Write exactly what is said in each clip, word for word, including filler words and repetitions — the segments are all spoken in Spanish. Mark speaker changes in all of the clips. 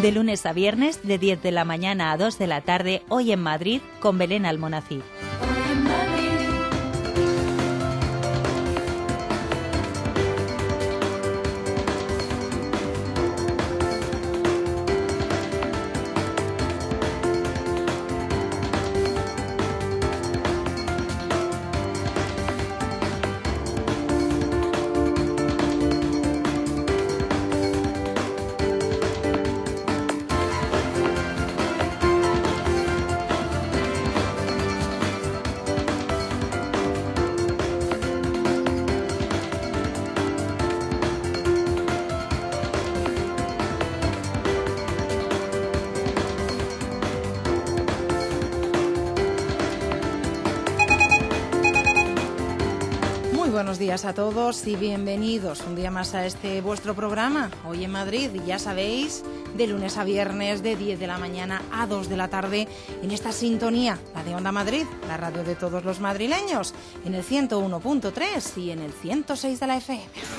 Speaker 1: De lunes a viernes, de diez de la mañana a dos de la tarde, hoy en Madrid, con Belén Almonacid.
Speaker 2: Buenos días a todos y bienvenidos un día más a este vuestro programa, hoy en Madrid, y ya sabéis, de lunes a viernes, de diez de la mañana a dos de la tarde, en esta sintonía, la de Onda Madrid, la radio de todos los madrileños, en el ciento uno punto tres y en el ciento seis de la F M.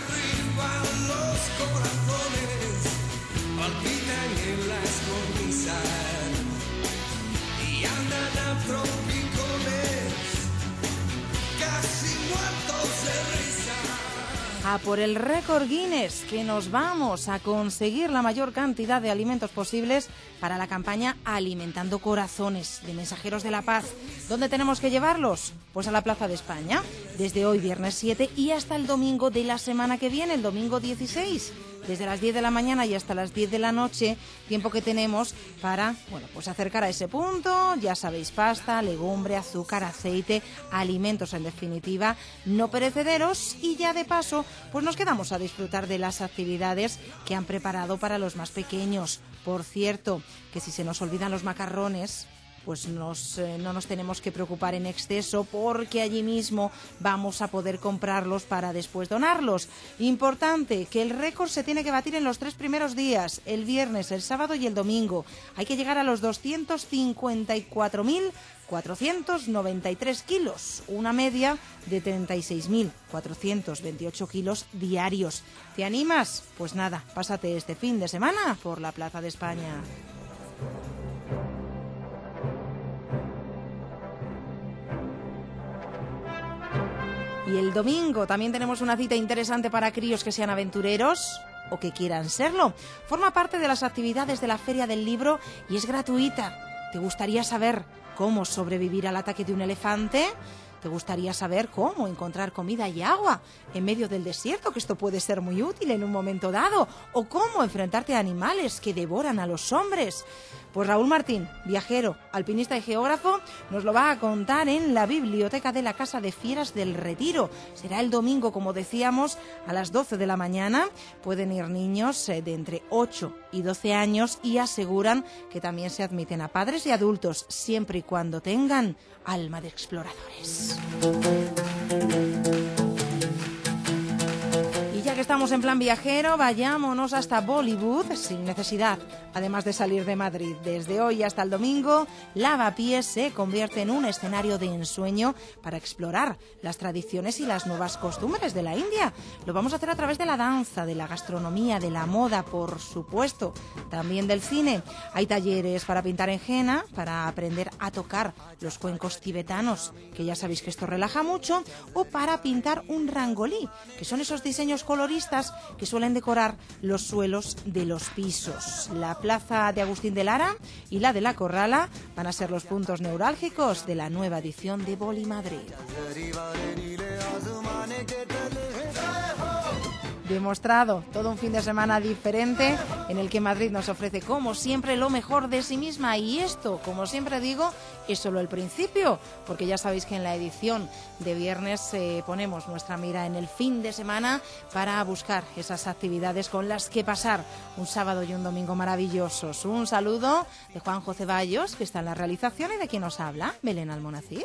Speaker 2: A por el récord Guinness, que nos vamos a conseguir la mayor cantidad de alimentos posibles para la campaña Alimentando Corazones de Mensajeros de la Paz. ¿Dónde tenemos que llevarlos? Pues a la Plaza de España, desde hoy viernes siete y hasta el domingo de la semana que viene, el domingo dieciséis. Desde las diez de la mañana y hasta las diez de la noche, tiempo que tenemos para, bueno, pues acercar a ese punto, ya sabéis, pasta, legumbre, azúcar, aceite, alimentos en definitiva, no perecederos, y ya de paso, pues nos quedamos a disfrutar de las actividades que han preparado para los más pequeños. Por cierto, que si se nos olvidan los macarrones, pues nos, eh, no nos tenemos que preocupar en exceso, porque allí mismo vamos a poder comprarlos para después donarlos. Importante, que el récord se tiene que batir en los tres primeros días, el viernes, el sábado y el domingo. Hay que llegar a los doscientos cincuenta y cuatro mil cuatrocientos noventa y tres kilos, una media de treinta y seis mil cuatrocientos veintiocho kilos diarios. ¿Te animas? Pues nada, pásate este fin de semana por la Plaza de España. Y el domingo también tenemos una cita interesante para críos que sean aventureros o que quieran serlo. Forma parte de las actividades de la Feria del Libro y es gratuita. ¿Te gustaría saber cómo sobrevivir al ataque de un elefante? ¿Te gustaría saber cómo encontrar comida y agua en medio del desierto? Que esto puede ser muy útil en un momento dado. ¿O cómo enfrentarte a animales que devoran a los hombres? Pues Raúl Martín, viajero, alpinista y geógrafo, nos lo va a contar en la biblioteca de la Casa de Fieras del Retiro. Será el domingo, como decíamos, a las doce de la mañana. Pueden ir niños de entre ocho y doce años y aseguran que también se admiten a padres y adultos, siempre y cuando tengan alma de exploradores. Y ya que estamos en plan viajero, vayámonos hasta Bollywood sin necesidad, además de salir de Madrid. Desde hoy hasta el domingo, Lavapiés se convierte en un escenario de ensueño para explorar las tradiciones y las nuevas costumbres de la India. Lo vamos a hacer a través de la danza, de la gastronomía, de la moda, por supuesto, también del cine. Hay talleres para pintar en henna, para aprender a tocar los cuencos tibetanos, que ya sabéis que esto relaja mucho, o para pintar un rangolí, que son esos diseños coloristas que suelen decorar los suelos de los pisos. La plaza de Agustín de Lara y la de la Corrala van a ser los puntos neurálgicos de la nueva edición de Boli Madrid. Demostrado, todo un fin de semana diferente en el que Madrid nos ofrece, como siempre, lo mejor de sí misma. Y esto, como siempre digo, es solo el principio, porque ya sabéis que en la edición de viernes eh, ponemos nuestra mira en el fin de semana para buscar esas actividades con las que pasar un sábado y un domingo maravillosos. Un saludo de Juanjo Ceballos, que está en la realización, y de quien nos habla, Belén Almonacid.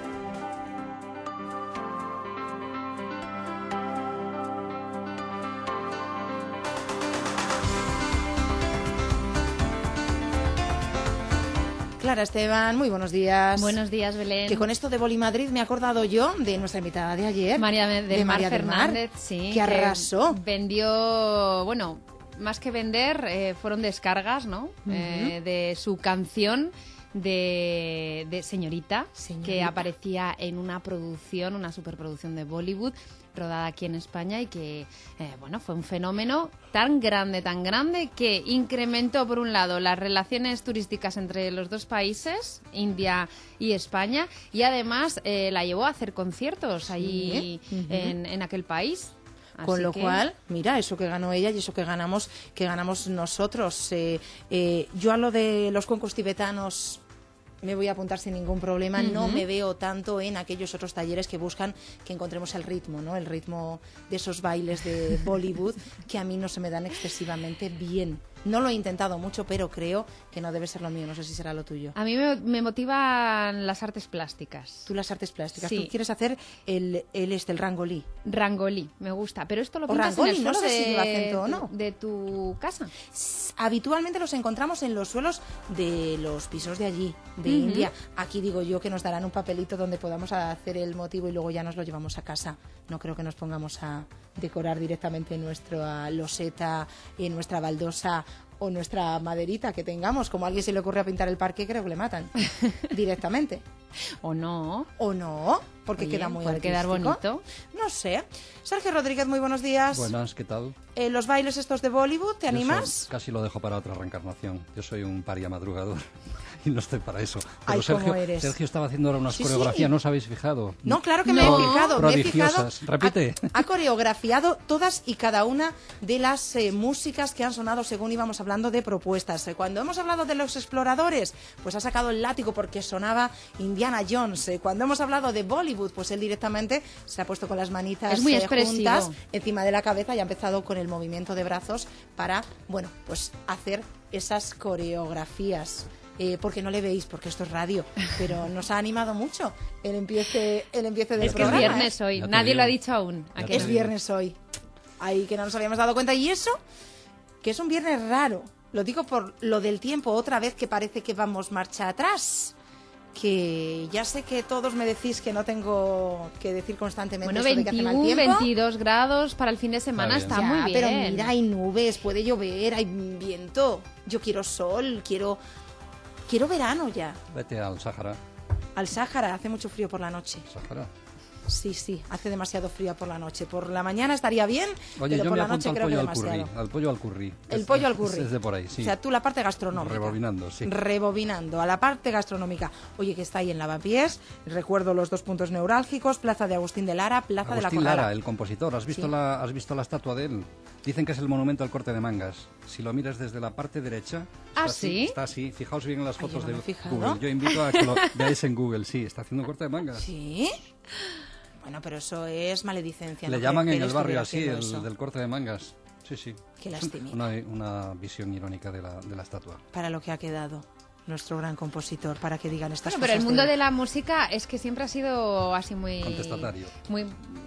Speaker 2: Clara Esteban, muy buenos días.
Speaker 3: Buenos días, Belén.
Speaker 2: Que con esto de Boli Madrid me he acordado yo de nuestra invitada de ayer.
Speaker 3: María del
Speaker 2: de
Speaker 3: Mar
Speaker 2: María
Speaker 3: Fernández,
Speaker 2: del Mar,
Speaker 3: sí.
Speaker 2: que arrasó.
Speaker 3: Vendió, bueno, más que vender, eh, fueron descargas, ¿no? Uh-huh. eh, de su canción de, de Señorita, Señorita, que aparecía en una producción, una superproducción de Bollywood, rodada aquí en España, y que, eh, bueno, fue un fenómeno tan grande, tan grande, que incrementó, por un lado, las relaciones turísticas entre los dos países, India y España, y además eh, la llevó a hacer conciertos allí sí. uh-huh. en, en aquel país.
Speaker 2: Con
Speaker 3: Así
Speaker 2: lo
Speaker 3: que...
Speaker 2: cual, mira, eso que ganó ella y eso que ganamos, que ganamos nosotros. Eh, eh, yo a lo de los cuencos tibetanos me voy a apuntar sin ningún problema. Uh-huh. No me veo tanto en aquellos otros talleres que buscan que encontremos el ritmo, ¿no? El ritmo de esos bailes de Bollywood que a mí no se me dan excesivamente bien. No lo he intentado mucho, pero creo que no debe ser lo mío. No sé si será lo tuyo.
Speaker 3: A mí me, me motivan las artes plásticas.
Speaker 2: Tú las artes plásticas.
Speaker 3: Sí.
Speaker 2: Tú quieres hacer el, el, este, el rangolí.
Speaker 3: Rangolí, me gusta. Pero esto lo
Speaker 2: o
Speaker 3: pintas
Speaker 2: rangoli,
Speaker 3: en el suelo
Speaker 2: no sé
Speaker 3: de,
Speaker 2: si lleva acento o no.
Speaker 3: de tu casa.
Speaker 2: Habitualmente los encontramos en los suelos de los pisos de allí, de uh-huh. India. Aquí digo yo que nos darán un papelito donde podamos hacer el motivo y luego ya nos lo llevamos a casa. No creo que nos pongamos a decorar directamente nuestra loseta, en nuestra baldosa o nuestra maderita que tengamos. Como a alguien se le ocurre a pintar el parque, creo que le matan directamente.
Speaker 3: O no.
Speaker 2: O no, porque
Speaker 3: Oye,
Speaker 2: queda muy
Speaker 3: puede
Speaker 2: artístico.
Speaker 3: quedar bonito.
Speaker 2: No sé. Sergio Rodríguez, muy buenos días.
Speaker 4: Buenas, ¿qué tal?
Speaker 2: Eh, los bailes estos de Bollywood, ¿te
Speaker 4: Yo
Speaker 2: animas?
Speaker 4: Soy, casi lo dejo para otra reencarnación. Yo soy un paria madrugador y no estoy para eso. Pero
Speaker 2: Ay,
Speaker 4: Sergio,
Speaker 2: ¿cómo eres?
Speaker 4: Sergio estaba haciendo ahora unas
Speaker 2: sí,
Speaker 4: coreografías,
Speaker 2: sí.
Speaker 4: ¿no os habéis fijado?
Speaker 2: No, claro que
Speaker 3: no.
Speaker 2: me he fijado. Me he fijado.
Speaker 4: Prodigiosas. Repite.
Speaker 2: Ha, ha coreografiado todas y cada una de las eh, músicas que han sonado según íbamos hablando de propuestas. Eh, cuando hemos hablado de los exploradores, pues ha sacado el látigo porque sonaba Indiana Jones. Eh, cuando hemos hablado de Bollywood, pues él directamente se ha puesto con las manitas
Speaker 3: es muy
Speaker 2: eh,
Speaker 3: expresivo.
Speaker 2: juntas encima de la cabeza y ha empezado con el movimiento de brazos para, bueno, pues hacer esas coreografías. Eh, porque no le veis, porque esto es radio, pero nos ha animado mucho el empiece, el empiece del
Speaker 3: es que
Speaker 2: programa.
Speaker 3: Es viernes
Speaker 2: ¿eh?
Speaker 3: hoy, nadie
Speaker 4: digo.
Speaker 3: lo ha dicho aún.
Speaker 2: Es viernes hoy. Ahí que no nos habíamos dado cuenta. Y eso, que es un viernes raro. Lo digo por lo del tiempo, otra vez que parece que vamos marcha atrás. Que ya sé que todos me decís que no tengo que decir constantemente
Speaker 3: bueno,
Speaker 2: eso de que hace mal tiempo.
Speaker 3: veintidós grados para el fin de semana está,
Speaker 4: está
Speaker 3: muy
Speaker 2: ya,
Speaker 3: bien.
Speaker 2: Pero mira, hay nubes, puede llover, hay viento. Yo quiero sol, quiero quiero verano ya.
Speaker 4: Vete al Sáhara.
Speaker 2: Al Sáhara, hace mucho frío por la noche.
Speaker 4: Sáhara.
Speaker 2: Sí, sí, hace demasiado frío por la noche. Por la mañana estaría bien,
Speaker 4: Oye,
Speaker 2: pero
Speaker 4: yo
Speaker 2: por
Speaker 4: me
Speaker 2: la noche
Speaker 4: apunto al
Speaker 2: creo que
Speaker 4: pollo al
Speaker 2: demasiado.
Speaker 4: curry. Al pollo al curry.
Speaker 2: El
Speaker 4: Es-
Speaker 2: pollo al curry.
Speaker 4: Es de por ahí, sí.
Speaker 2: O sea, tú la parte gastronómica.
Speaker 4: Rebobinando, sí.
Speaker 2: Rebobinando, a la parte gastronómica. Oye, que está ahí en Lavapiés. Recuerdo los dos puntos neurálgicos, Plaza de Agustín de Lara, Plaza de la
Speaker 4: Agustín
Speaker 2: Corrala.
Speaker 4: Lara, el compositor. ¿Has visto,
Speaker 2: Sí.
Speaker 4: la, ¿Has visto la estatua de él? Dicen que es el monumento al corte de mangas. Si lo miras desde la parte derecha...
Speaker 3: ¿Ah,
Speaker 4: está así,
Speaker 3: sí?
Speaker 4: Está así. Fijaos bien en las
Speaker 2: Ay,
Speaker 4: fotos
Speaker 2: yo no me
Speaker 4: de
Speaker 2: he fijado.
Speaker 4: Google. Yo invito a que lo veáis en Google. Sí, está haciendo corte de mangas.
Speaker 2: ¿Sí? Bueno, pero eso es maledicencia.
Speaker 4: Le
Speaker 2: ¿no?
Speaker 4: llaman
Speaker 2: Que- que
Speaker 4: en
Speaker 2: él
Speaker 4: el barrio
Speaker 2: estuviera
Speaker 4: así,
Speaker 2: haciendo
Speaker 4: el
Speaker 2: eso.
Speaker 4: del corte de mangas. Sí, sí.
Speaker 2: Qué lastimita.
Speaker 4: Una, una visión irónica de la, de la estatua.
Speaker 2: Para lo que ha quedado nuestro gran compositor, para que digan estas
Speaker 3: Bueno,
Speaker 2: cosas.
Speaker 3: pero el mundo
Speaker 2: él.
Speaker 3: de la música es que siempre ha sido así muy...
Speaker 4: Contestatario.
Speaker 3: Muy,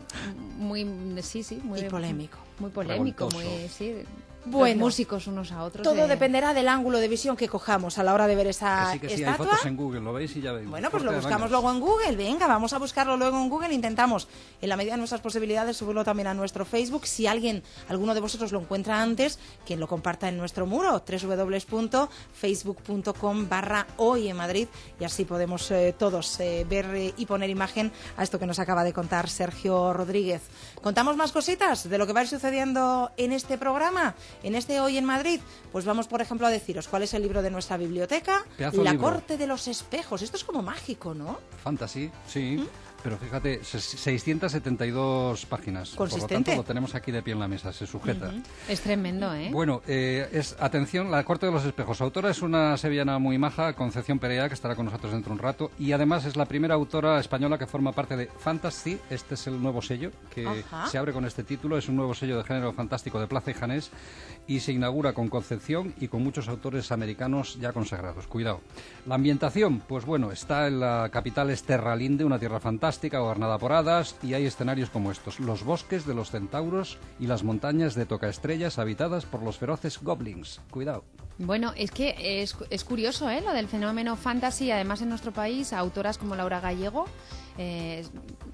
Speaker 3: muy, sí, sí. Muy
Speaker 2: Y polémico.
Speaker 3: Muy polémico,
Speaker 4: Revoltoso.
Speaker 3: muy, sí.
Speaker 2: Bueno,
Speaker 3: Los músicos unos a otros.
Speaker 2: Todo
Speaker 3: de-
Speaker 2: dependerá del ángulo de visión que cojamos a la hora de ver esa
Speaker 4: Que sí, que sí, hay
Speaker 2: estatua.
Speaker 4: fotos en Google, lo veis y ya veis.
Speaker 2: Bueno, pues
Speaker 4: Corte
Speaker 2: lo
Speaker 4: de
Speaker 2: buscamos
Speaker 4: mangas.
Speaker 2: luego en Google. Venga, vamos a buscarlo luego en Google. Intentamos, en la medida de nuestras posibilidades, subirlo también a nuestro Facebook. Si alguien, alguno de vosotros lo encuentra antes, que lo comparta en nuestro muro, doble u doble u doble u punto facebook punto com barra hoy en Madrid. Y así podemos eh, todos eh, ver eh, y poner imagen a esto que nos acaba de contar Sergio Rodríguez. ¿Contamos más cositas de lo que va a ir sucediendo en este programa, en este Hoy en Madrid? Pues vamos, por ejemplo, a deciros cuál es el libro de nuestra biblioteca.
Speaker 4: Pedazo
Speaker 2: La
Speaker 4: libro.
Speaker 2: Corte de los Espejos. Esto es como mágico, ¿no?
Speaker 4: Fantasy, sí.
Speaker 2: ¿Mm?
Speaker 4: Pero fíjate, se- seiscientas setenta y dos páginas. Por lo
Speaker 2: Consistente.
Speaker 4: tanto, lo tenemos aquí de pie en la mesa, se sujeta.
Speaker 3: Es tremendo, ¿eh?
Speaker 4: Bueno, eh, es atención, La Corte de los Espejos. Su autora es una sevillana muy maja, Concepción Perea, que estará con nosotros dentro de un rato. Y además es la primera autora española que forma parte de Fantasy. Este es el nuevo sello que
Speaker 2: Ajá.
Speaker 4: se abre con este título. Es un nuevo sello de género fantástico de Plaza y Janés. Y se inaugura con Concepción y con muchos autores americanos ya consagrados. Cuidado. La ambientación, pues bueno, está en la capital Esterralinde, una tierra fantástica, gobernada por hadas, y hay escenarios como estos: los bosques de los centauros y las montañas de Tocaestrellas habitadas por los feroces goblins. Cuidado.
Speaker 3: Bueno, es que es, es curioso, ¿eh? Lo del fenómeno fantasy. Además, en nuestro país, autoras como Laura Gallego, eh,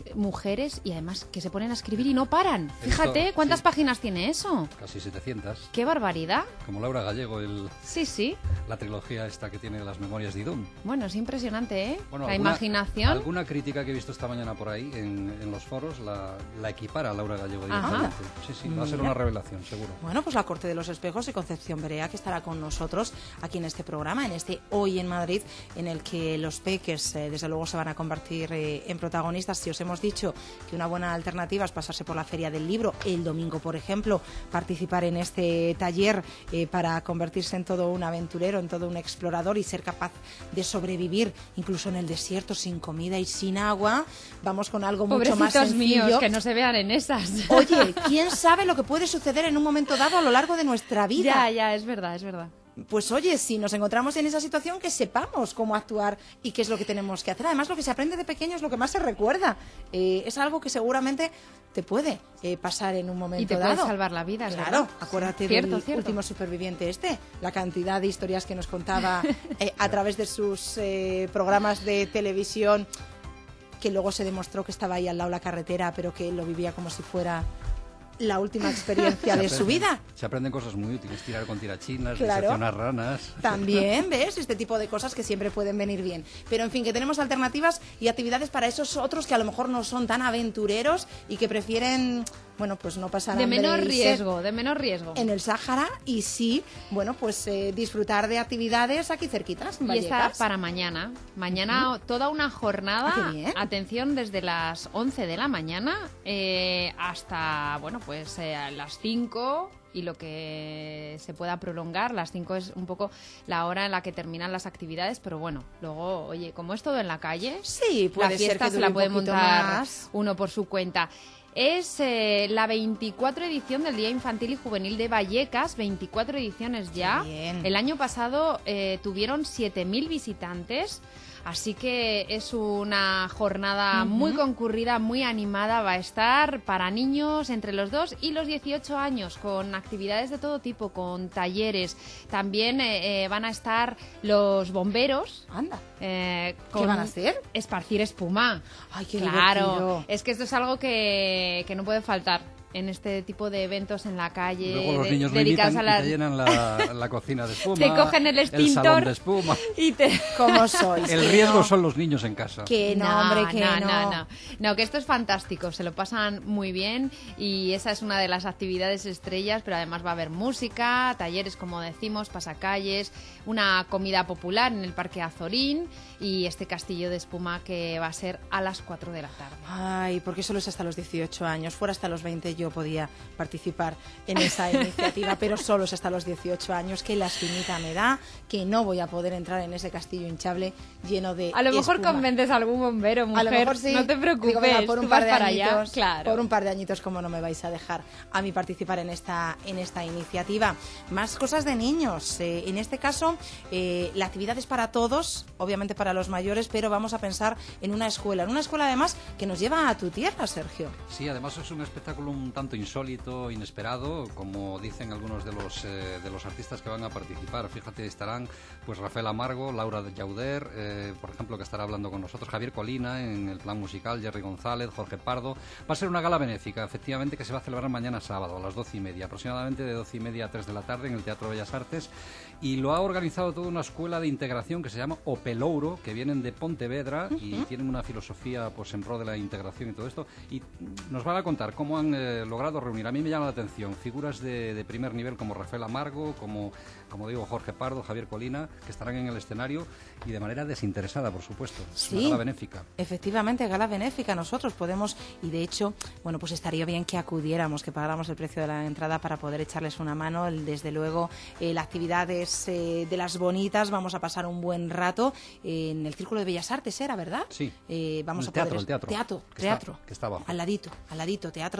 Speaker 3: mujeres y además que se ponen a escribir y no paran. Fíjate, ¿cuántas sí. páginas tiene eso?
Speaker 4: Casi setecientas.
Speaker 3: ¡Qué barbaridad!
Speaker 4: Como Laura Gallego, el,
Speaker 3: sí, sí.
Speaker 4: la trilogía esta que tiene las memorias de Idún.
Speaker 3: Bueno, es impresionante, ¿eh?
Speaker 4: Bueno,
Speaker 3: la
Speaker 4: alguna,
Speaker 3: imaginación.
Speaker 4: Alguna crítica que he visto esta mañana por ahí en, en los foros la, la equipara a Laura Gallego directamente. Sí, sí, va a ser una revelación, seguro.
Speaker 2: Bueno, pues la Corte de los Espejos y Concepción Berea, que estará con nosotros aquí en este programa, en este Hoy en Madrid, en el que los peques, eh, desde luego, se van a convertir eh, en protagonistas. Si os hemos dicho que una buena alternativa es pasarse por la Feria del Libro el domingo, por ejemplo, participar en este taller eh, para convertirse en todo un aventurero, en todo un explorador y ser capaz de sobrevivir incluso en el desierto sin comida y sin agua, vamos con algo mucho
Speaker 3: Pobrecitos
Speaker 2: más sencillo.
Speaker 3: míos, que no se vean en esas.
Speaker 2: Oye, ¿quién sabe lo que puede suceder en un momento dado a lo largo de nuestra vida?
Speaker 3: Ya, ya, es verdad, es verdad.
Speaker 2: Pues oye, si nos encontramos en esa situación, que sepamos cómo actuar y qué es lo que tenemos que hacer. Además, lo que se aprende de pequeño es lo que más se recuerda. Eh, es algo que seguramente te puede eh, pasar en un momento dado.
Speaker 3: Y te
Speaker 2: dado.
Speaker 3: puede salvar la vida,
Speaker 2: Claro,
Speaker 3: ¿verdad?
Speaker 2: acuérdate
Speaker 3: cierto,
Speaker 2: del
Speaker 3: cierto.
Speaker 2: último superviviente este, la cantidad de historias que nos contaba eh, a través de sus eh, programas de televisión, que luego se demostró que estaba ahí al lado de la carretera, pero que él lo vivía como si fuera la última experiencia de
Speaker 4: aprenden,
Speaker 2: su vida.
Speaker 4: Se aprenden cosas muy útiles, tirar con tirachinas,
Speaker 2: Claro.
Speaker 4: diseccionar ranas.
Speaker 2: También, ¿ves? Este tipo de cosas que siempre pueden venir bien. Pero, en fin, que tenemos alternativas y actividades para esos otros que a lo mejor no son tan aventureros y que prefieren, bueno, pues no pasar
Speaker 3: De
Speaker 2: hambre
Speaker 3: menor
Speaker 2: y sed
Speaker 3: riesgo, de menor riesgo.
Speaker 2: en el Sáhara y sí, bueno, pues eh, disfrutar de actividades aquí cerquitas, en
Speaker 3: Y está
Speaker 2: Vallecas.
Speaker 3: para mañana. Mañana uh-huh. toda una jornada.
Speaker 2: Ah, qué bien.
Speaker 3: Atención, desde las once de la mañana eh, hasta, bueno, pues eh, a las cinco y lo que se pueda prolongar. Las cinco es un poco la hora en la que terminan las actividades, pero bueno, luego, oye, como es todo en la calle,
Speaker 2: Sí, puede
Speaker 3: la
Speaker 2: ser
Speaker 3: fiesta
Speaker 2: que
Speaker 3: se
Speaker 2: dure
Speaker 3: la
Speaker 2: un
Speaker 3: puede
Speaker 2: poquito
Speaker 3: montar
Speaker 2: más.
Speaker 3: uno por su cuenta. Es eh, la veinticuatro edición del Día Infantil y Juvenil de Vallecas, veinticuatro ediciones ya.
Speaker 2: Qué bien.
Speaker 3: El año pasado eh, tuvieron siete mil visitantes, así que es una jornada
Speaker 2: Ujú.
Speaker 3: muy concurrida, muy animada. Va a estar para niños entre los dos y los dieciocho años, con actividades de todo tipo, con talleres. También eh, eh, van a estar los bomberos.
Speaker 2: Anda.
Speaker 3: Eh,
Speaker 2: ¿Qué van a hacer?
Speaker 3: Esparcir espuma.
Speaker 2: Ay, qué
Speaker 3: Claro,
Speaker 2: divertido.
Speaker 3: es que esto es algo que, que no puede faltar en este tipo de eventos en la calle.
Speaker 4: Luego los
Speaker 3: de-
Speaker 4: niños lo
Speaker 3: dedicados
Speaker 4: imitan
Speaker 3: a
Speaker 4: y
Speaker 3: la...
Speaker 4: te llenan la, la cocina de espuma.
Speaker 3: Te cogen el
Speaker 4: El salón
Speaker 3: extintor
Speaker 4: de espuma.
Speaker 3: y te...
Speaker 2: ¿Cómo sois?
Speaker 4: El
Speaker 2: Que
Speaker 4: riesgo
Speaker 2: no,
Speaker 4: son los niños en casa.
Speaker 2: Que no, hombre, que no.
Speaker 3: no, no. No, que esto es fantástico, se lo pasan muy bien y esa es una de las actividades estrellas, pero además va a haber música, talleres, como decimos, pasacalles, una comida popular en el Parque Azorín y este castillo de espuma que va a ser a las cuatro de la tarde.
Speaker 2: Ay, porque solo es hasta los dieciocho años. Fuera hasta los veinte yo podía participar en esa iniciativa, pero solo es hasta los dieciocho años. Qué lastimita me da que no voy a poder entrar en ese castillo hinchable lleno de
Speaker 3: A lo mejor
Speaker 2: espuma.
Speaker 3: convences a algún bombero, mujer.
Speaker 2: A lo mejor sí.
Speaker 3: No te
Speaker 2: Digo,
Speaker 3: preocupes,
Speaker 2: venga, por un
Speaker 3: tú
Speaker 2: par
Speaker 3: vas
Speaker 2: de
Speaker 3: para
Speaker 2: añitos,
Speaker 3: allá. Claro.
Speaker 2: Por un par de añitos, como no me vais a dejar a mí participar en esta en esta iniciativa. Más cosas de niños. Eh, en este caso, eh, la actividad es para todos, obviamente para los mayores, pero vamos a pensar en una escuela. En una escuela, además, que nos lleva a tu tierra, Sergio.
Speaker 4: Sí, además es un espectáculo un tanto insólito, inesperado, como dicen algunos de los eh, de los artistas que van a participar. Fíjate, estarán pues Rafael Amargo, Laura de Llauder, eh, por ejemplo, que estará hablando con nosotros, Javier Colina en el plan musical, Jerry González, Jorge Pardo. Va a ser una gala benéfica, efectivamente, que se va a celebrar mañana sábado a las doce y media, aproximadamente de doce y media a tres de la tarde en el Teatro Bellas Artes, y lo ha organizado toda una escuela de integración que se llama Opelouro, que vienen de Pontevedra y uh-huh. tienen una filosofía pues en pro de la integración y todo esto, y nos van a contar cómo han eh, logrado reunir. A mí me llama la atención figuras de, de primer nivel como Rafael Amargo, como, como digo, Jorge Pardo, Javier Colina, que estarán en el escenario y de manera desinteresada, por supuesto. Es
Speaker 2: sí,
Speaker 4: una gala benéfica.
Speaker 2: Efectivamente, gala benéfica. Nosotros podemos, y de hecho, bueno, pues estaría bien que acudiéramos, que pagáramos el precio de la entrada para poder echarles una mano. Desde luego, eh, la actividad es eh, de las bonitas. Vamos a pasar un buen rato eh, en el Círculo de Bellas Artes, ¿era verdad?
Speaker 4: Sí.
Speaker 2: Eh, vamos
Speaker 4: el
Speaker 2: a
Speaker 4: teatro,
Speaker 2: poder...
Speaker 4: el teatro.
Speaker 2: Teatro,
Speaker 4: que
Speaker 2: teatro.
Speaker 4: Está, que está abajo.
Speaker 2: Al ladito, al ladito, Teatro de Bellas Artes.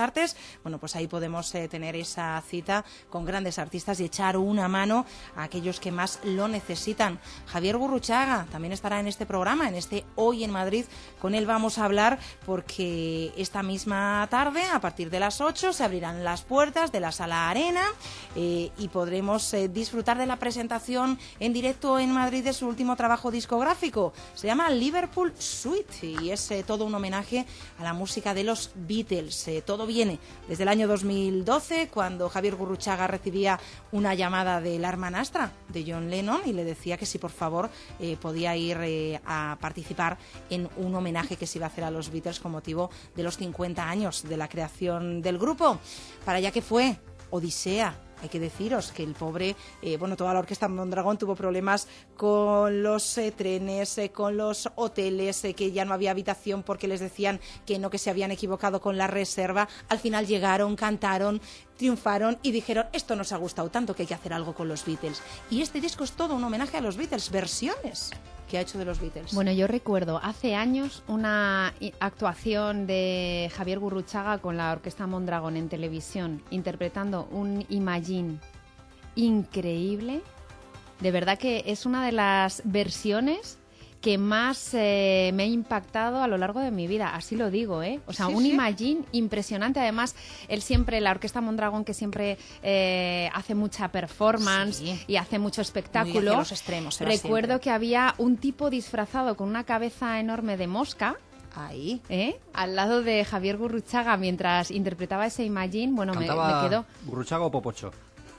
Speaker 2: Artes, bueno, pues ahí podemos eh, tener esa cita con grandes artistas y echar una mano a aquellos que más lo necesitan. Javier Gurruchaga también estará en este programa, en este Hoy en Madrid. Con él vamos a hablar porque esta misma tarde, a partir de las ocho, se abrirán las puertas de la Sala Arena eh, y podremos eh, disfrutar de la presentación en directo en Madrid de su último trabajo discográfico. Se llama Liverpool Suite y es eh, todo un homenaje a la música de los Beatles. Eh, todo viene desde el año dos mil doce, cuando Javier Gurruchaga recibía una llamada de la hermanastra de John Lennon y le decía que si por favor eh, podía ir eh, a participar en un homenaje que se iba a hacer a los Beatles con motivo de los cincuenta años de la creación del grupo. Para allá que fue Odisea. Hay que deciros que el pobre, eh, bueno, toda la orquesta Mondragón tuvo problemas con los eh, trenes, eh, con los hoteles, eh, que ya no había habitación porque les decían que no, que se habían equivocado con la reserva. Al final llegaron, cantaron, triunfaron y dijeron, esto nos ha gustado tanto que hay que hacer algo con los Beatles. Y este disco es todo un homenaje a los Beatles, versiones que ha hecho de los Beatles.
Speaker 3: Bueno, yo recuerdo hace años una actuación de Javier Gurruchaga con la Orquesta Mondragón en televisión, interpretando un Imagine increíble. De verdad que es una de las versiones que más eh, me ha impactado a lo largo de mi vida, así lo digo, ¿eh? O sea, sí, un sí. Imagine impresionante. Además, él siempre, la Orquesta Mondragón, que siempre eh, hace mucha performance sí. y hace mucho espectáculo.
Speaker 2: Los extremos,
Speaker 3: recuerdo
Speaker 2: siempre.
Speaker 3: que había un tipo disfrazado con una cabeza enorme de mosca.
Speaker 2: Ahí.
Speaker 3: ¿Eh? Al lado de Javier Gurruchaga mientras interpretaba ese Imagine. Bueno, me, me quedó.
Speaker 4: ¿Gurruchaga o Popocho?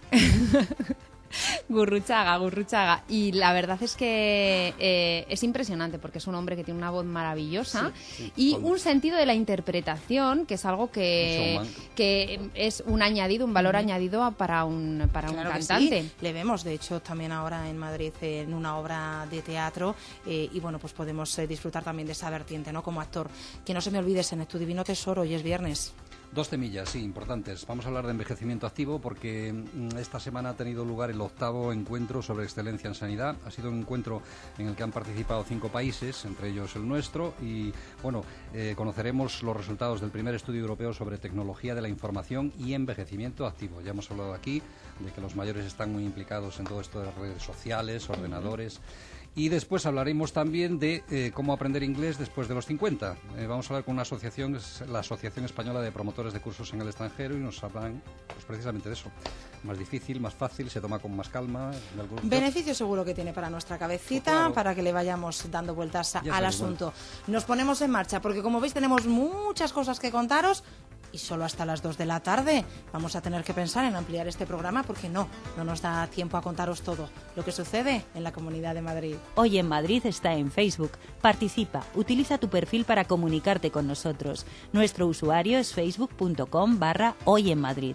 Speaker 3: Gurruchaga, Gurruchaga. Y la verdad es que eh, es impresionante porque es un hombre que tiene una voz maravillosa sí, sí, y con... un sentido de la interpretación que es algo que, que es un añadido, un valor mm. añadido para un, para claro un cantante.
Speaker 2: Sí. Le vemos, de hecho, también ahora en Madrid en una obra de teatro eh, y bueno, pues podemos eh, disfrutar también de esa vertiente, ¿no? Como actor. Que no se me olvides, en Tu Divino Tesoro, hoy es viernes.
Speaker 4: Dos temillas, sí, importantes. Vamos a hablar de envejecimiento activo porque esta semana ha tenido lugar el octavo encuentro sobre excelencia en sanidad. Ha sido un encuentro en el que han participado cinco países, entre ellos el nuestro, y bueno, eh, conoceremos los resultados del primer estudio europeo sobre tecnología de la información y envejecimiento activo. Ya hemos hablado aquí de que los mayores están muy implicados en todo esto de las redes sociales, ordenadores. Y después hablaremos también de eh, cómo aprender inglés después de los cincuenta. Eh, vamos a hablar con una asociación, la Asociación Española de Promotores de Cursos en el Extranjero, y nos hablan pues, precisamente de eso. Más difícil, más fácil, se toma con más calma.
Speaker 2: Beneficio seguro que tiene para nuestra cabecita, claro, para que le vayamos dando vueltas a, al asunto. Igual. Nos ponemos en marcha, porque como veis tenemos muchas cosas que contaros. Y solo hasta las dos de la tarde vamos a tener que pensar en ampliar este programa porque no, no nos da tiempo a contaros todo lo que sucede en la Comunidad de Madrid.
Speaker 1: Hoy en Madrid está en Facebook. Participa, utiliza tu perfil para comunicarte con nosotros. Nuestro usuario es facebook punto com barra Hoy en Madrid.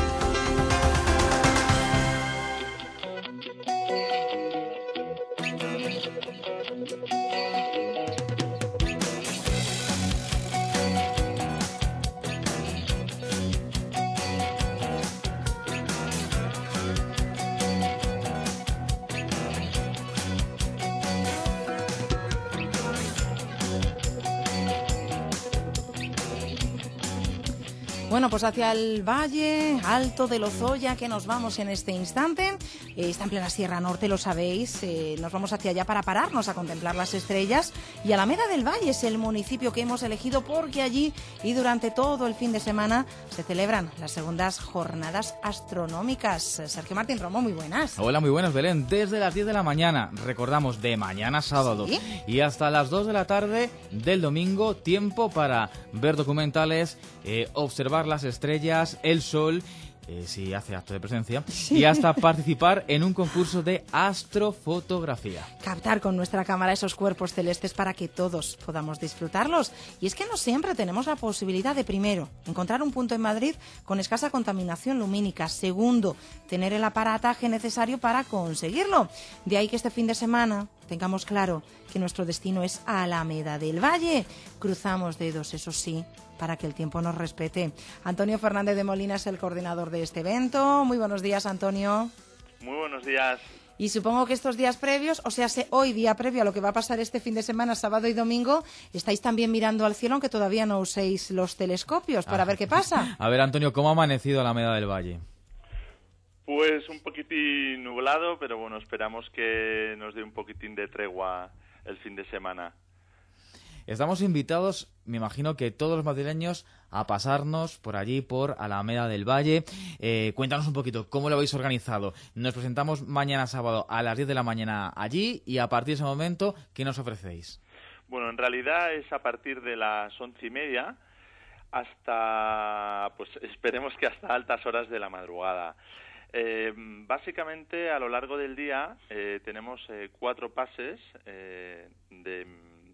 Speaker 2: Bueno, pues hacia el Valle Alto de Lozoya que nos vamos en este instante. Eh, está en plena Sierra Norte, lo sabéis. Eh, nos vamos hacia allá para pararnos a contemplar las estrellas. Y Alameda del Valle es el municipio que hemos elegido porque allí y durante todo el fin de semana se celebran las segundas jornadas astronómicas. Sergio Martín Romo, muy buenas.
Speaker 5: Hola, muy buenas, Belén. Desde las diez de la mañana, recordamos, de mañana sábado, ¿sí? Y hasta las dos de la tarde del domingo, tiempo para ver documentales, eh, observar las estrellas, el sol, eh, si hace acto de presencia, sí. Y hasta participar en un concurso de astrofotografía.
Speaker 2: Captar con nuestra cámara esos cuerpos celestes para que todos podamos disfrutarlos. Y es que no siempre tenemos la posibilidad de, primero, encontrar un punto en Madrid con escasa contaminación lumínica. Segundo, tener el aparataje necesario para conseguirlo. De ahí que este fin de semana tengamos claro que nuestro destino es Alameda del Valle. Cruzamos dedos, eso sí, para que el tiempo nos respete. Antonio Fernández de Molina es el coordinador de este evento. Muy buenos días, Antonio.
Speaker 6: Muy buenos días.
Speaker 2: Y supongo que estos días previos, o sea, hoy día previo a lo que va a pasar este fin de semana, sábado y domingo, estáis también mirando al cielo, aunque todavía no uséis los telescopios, para ah. ver qué pasa.
Speaker 5: A ver, Antonio, ¿cómo ha amanecido Alameda del Valle?
Speaker 6: Pues un poquitín nublado, pero bueno, esperamos que nos dé un poquitín de tregua el fin de semana.
Speaker 5: Estamos invitados, me imagino que todos los madrileños, a pasarnos por allí, por Alameda del Valle. Eh, cuéntanos un poquito cómo lo habéis organizado. Nos presentamos mañana sábado a las diez de la mañana allí y a partir de ese momento, ¿qué nos ofrecéis?
Speaker 6: Bueno, en realidad es a partir de las once y media hasta, pues esperemos que hasta altas horas de la madrugada. Eh, básicamente, a lo largo del día eh, tenemos eh, cuatro pases eh, de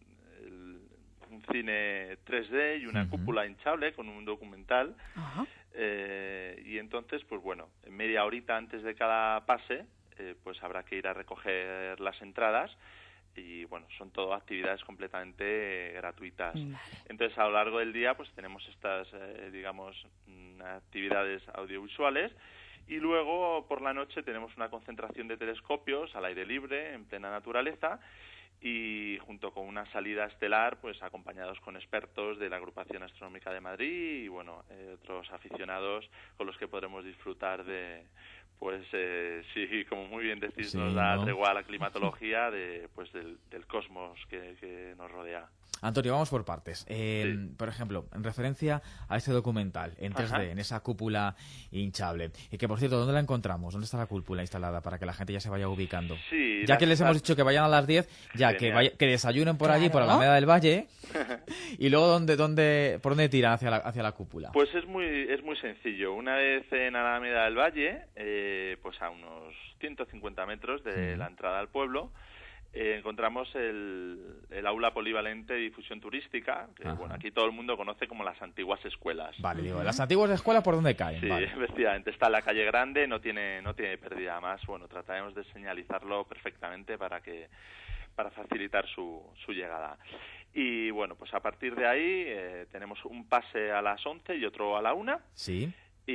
Speaker 6: el, un cine tres D y una uh-huh. cúpula hinchable con un documental. Uh-huh. eh, y entonces, pues bueno, media horita antes de cada pase, eh, pues habrá que ir a recoger las entradas. Y bueno, son todo actividades completamente eh, gratuitas. Vale. Entonces, a lo largo del día, pues tenemos estas, eh, digamos, actividades audiovisuales. Y luego, por la noche, tenemos una concentración de telescopios al aire libre, en plena naturaleza, y junto con una salida estelar, pues acompañados con expertos de la Agrupación Astronómica de Madrid y, bueno, eh, otros aficionados con los que podremos disfrutar de, pues, eh, sí, como muy bien decís, sí, nos da ¿no? tregua a la climatología de, pues, del, del cosmos que, que nos rodea.
Speaker 5: Antonio, vamos por partes. Eh, sí. Por ejemplo, en referencia a este documental en tres D, Ajá. en esa cúpula hinchable, y que, por cierto, ¿dónde la encontramos? ¿Dónde está la cúpula instalada para que la gente ya se vaya ubicando?
Speaker 6: Sí,
Speaker 5: ya que les hemos dicho que vayan a las diez, ya que, vaya, que desayunen por claro. allí, por Alameda del Valle, y luego, ¿dónde, dónde, ¿por dónde tiran hacia la, hacia la cúpula?
Speaker 6: Pues es muy, es muy sencillo. Una vez en Alameda del Valle, eh, pues a unos ciento cincuenta metros de sí. la entrada al pueblo, Eh, encontramos el, el aula polivalente de difusión turística, que bueno, aquí todo el mundo conoce como las antiguas escuelas.
Speaker 5: Vale, digo, ¿las antiguas escuelas por dónde caen?
Speaker 6: Sí, vale. efectivamente, está en la calle Grande, no tiene no tiene pérdida más. Bueno, trataremos de señalizarlo perfectamente para que para facilitar su, su llegada. Y bueno, pues a partir de ahí eh, tenemos un pase a las once y otro a la una.
Speaker 5: Sí.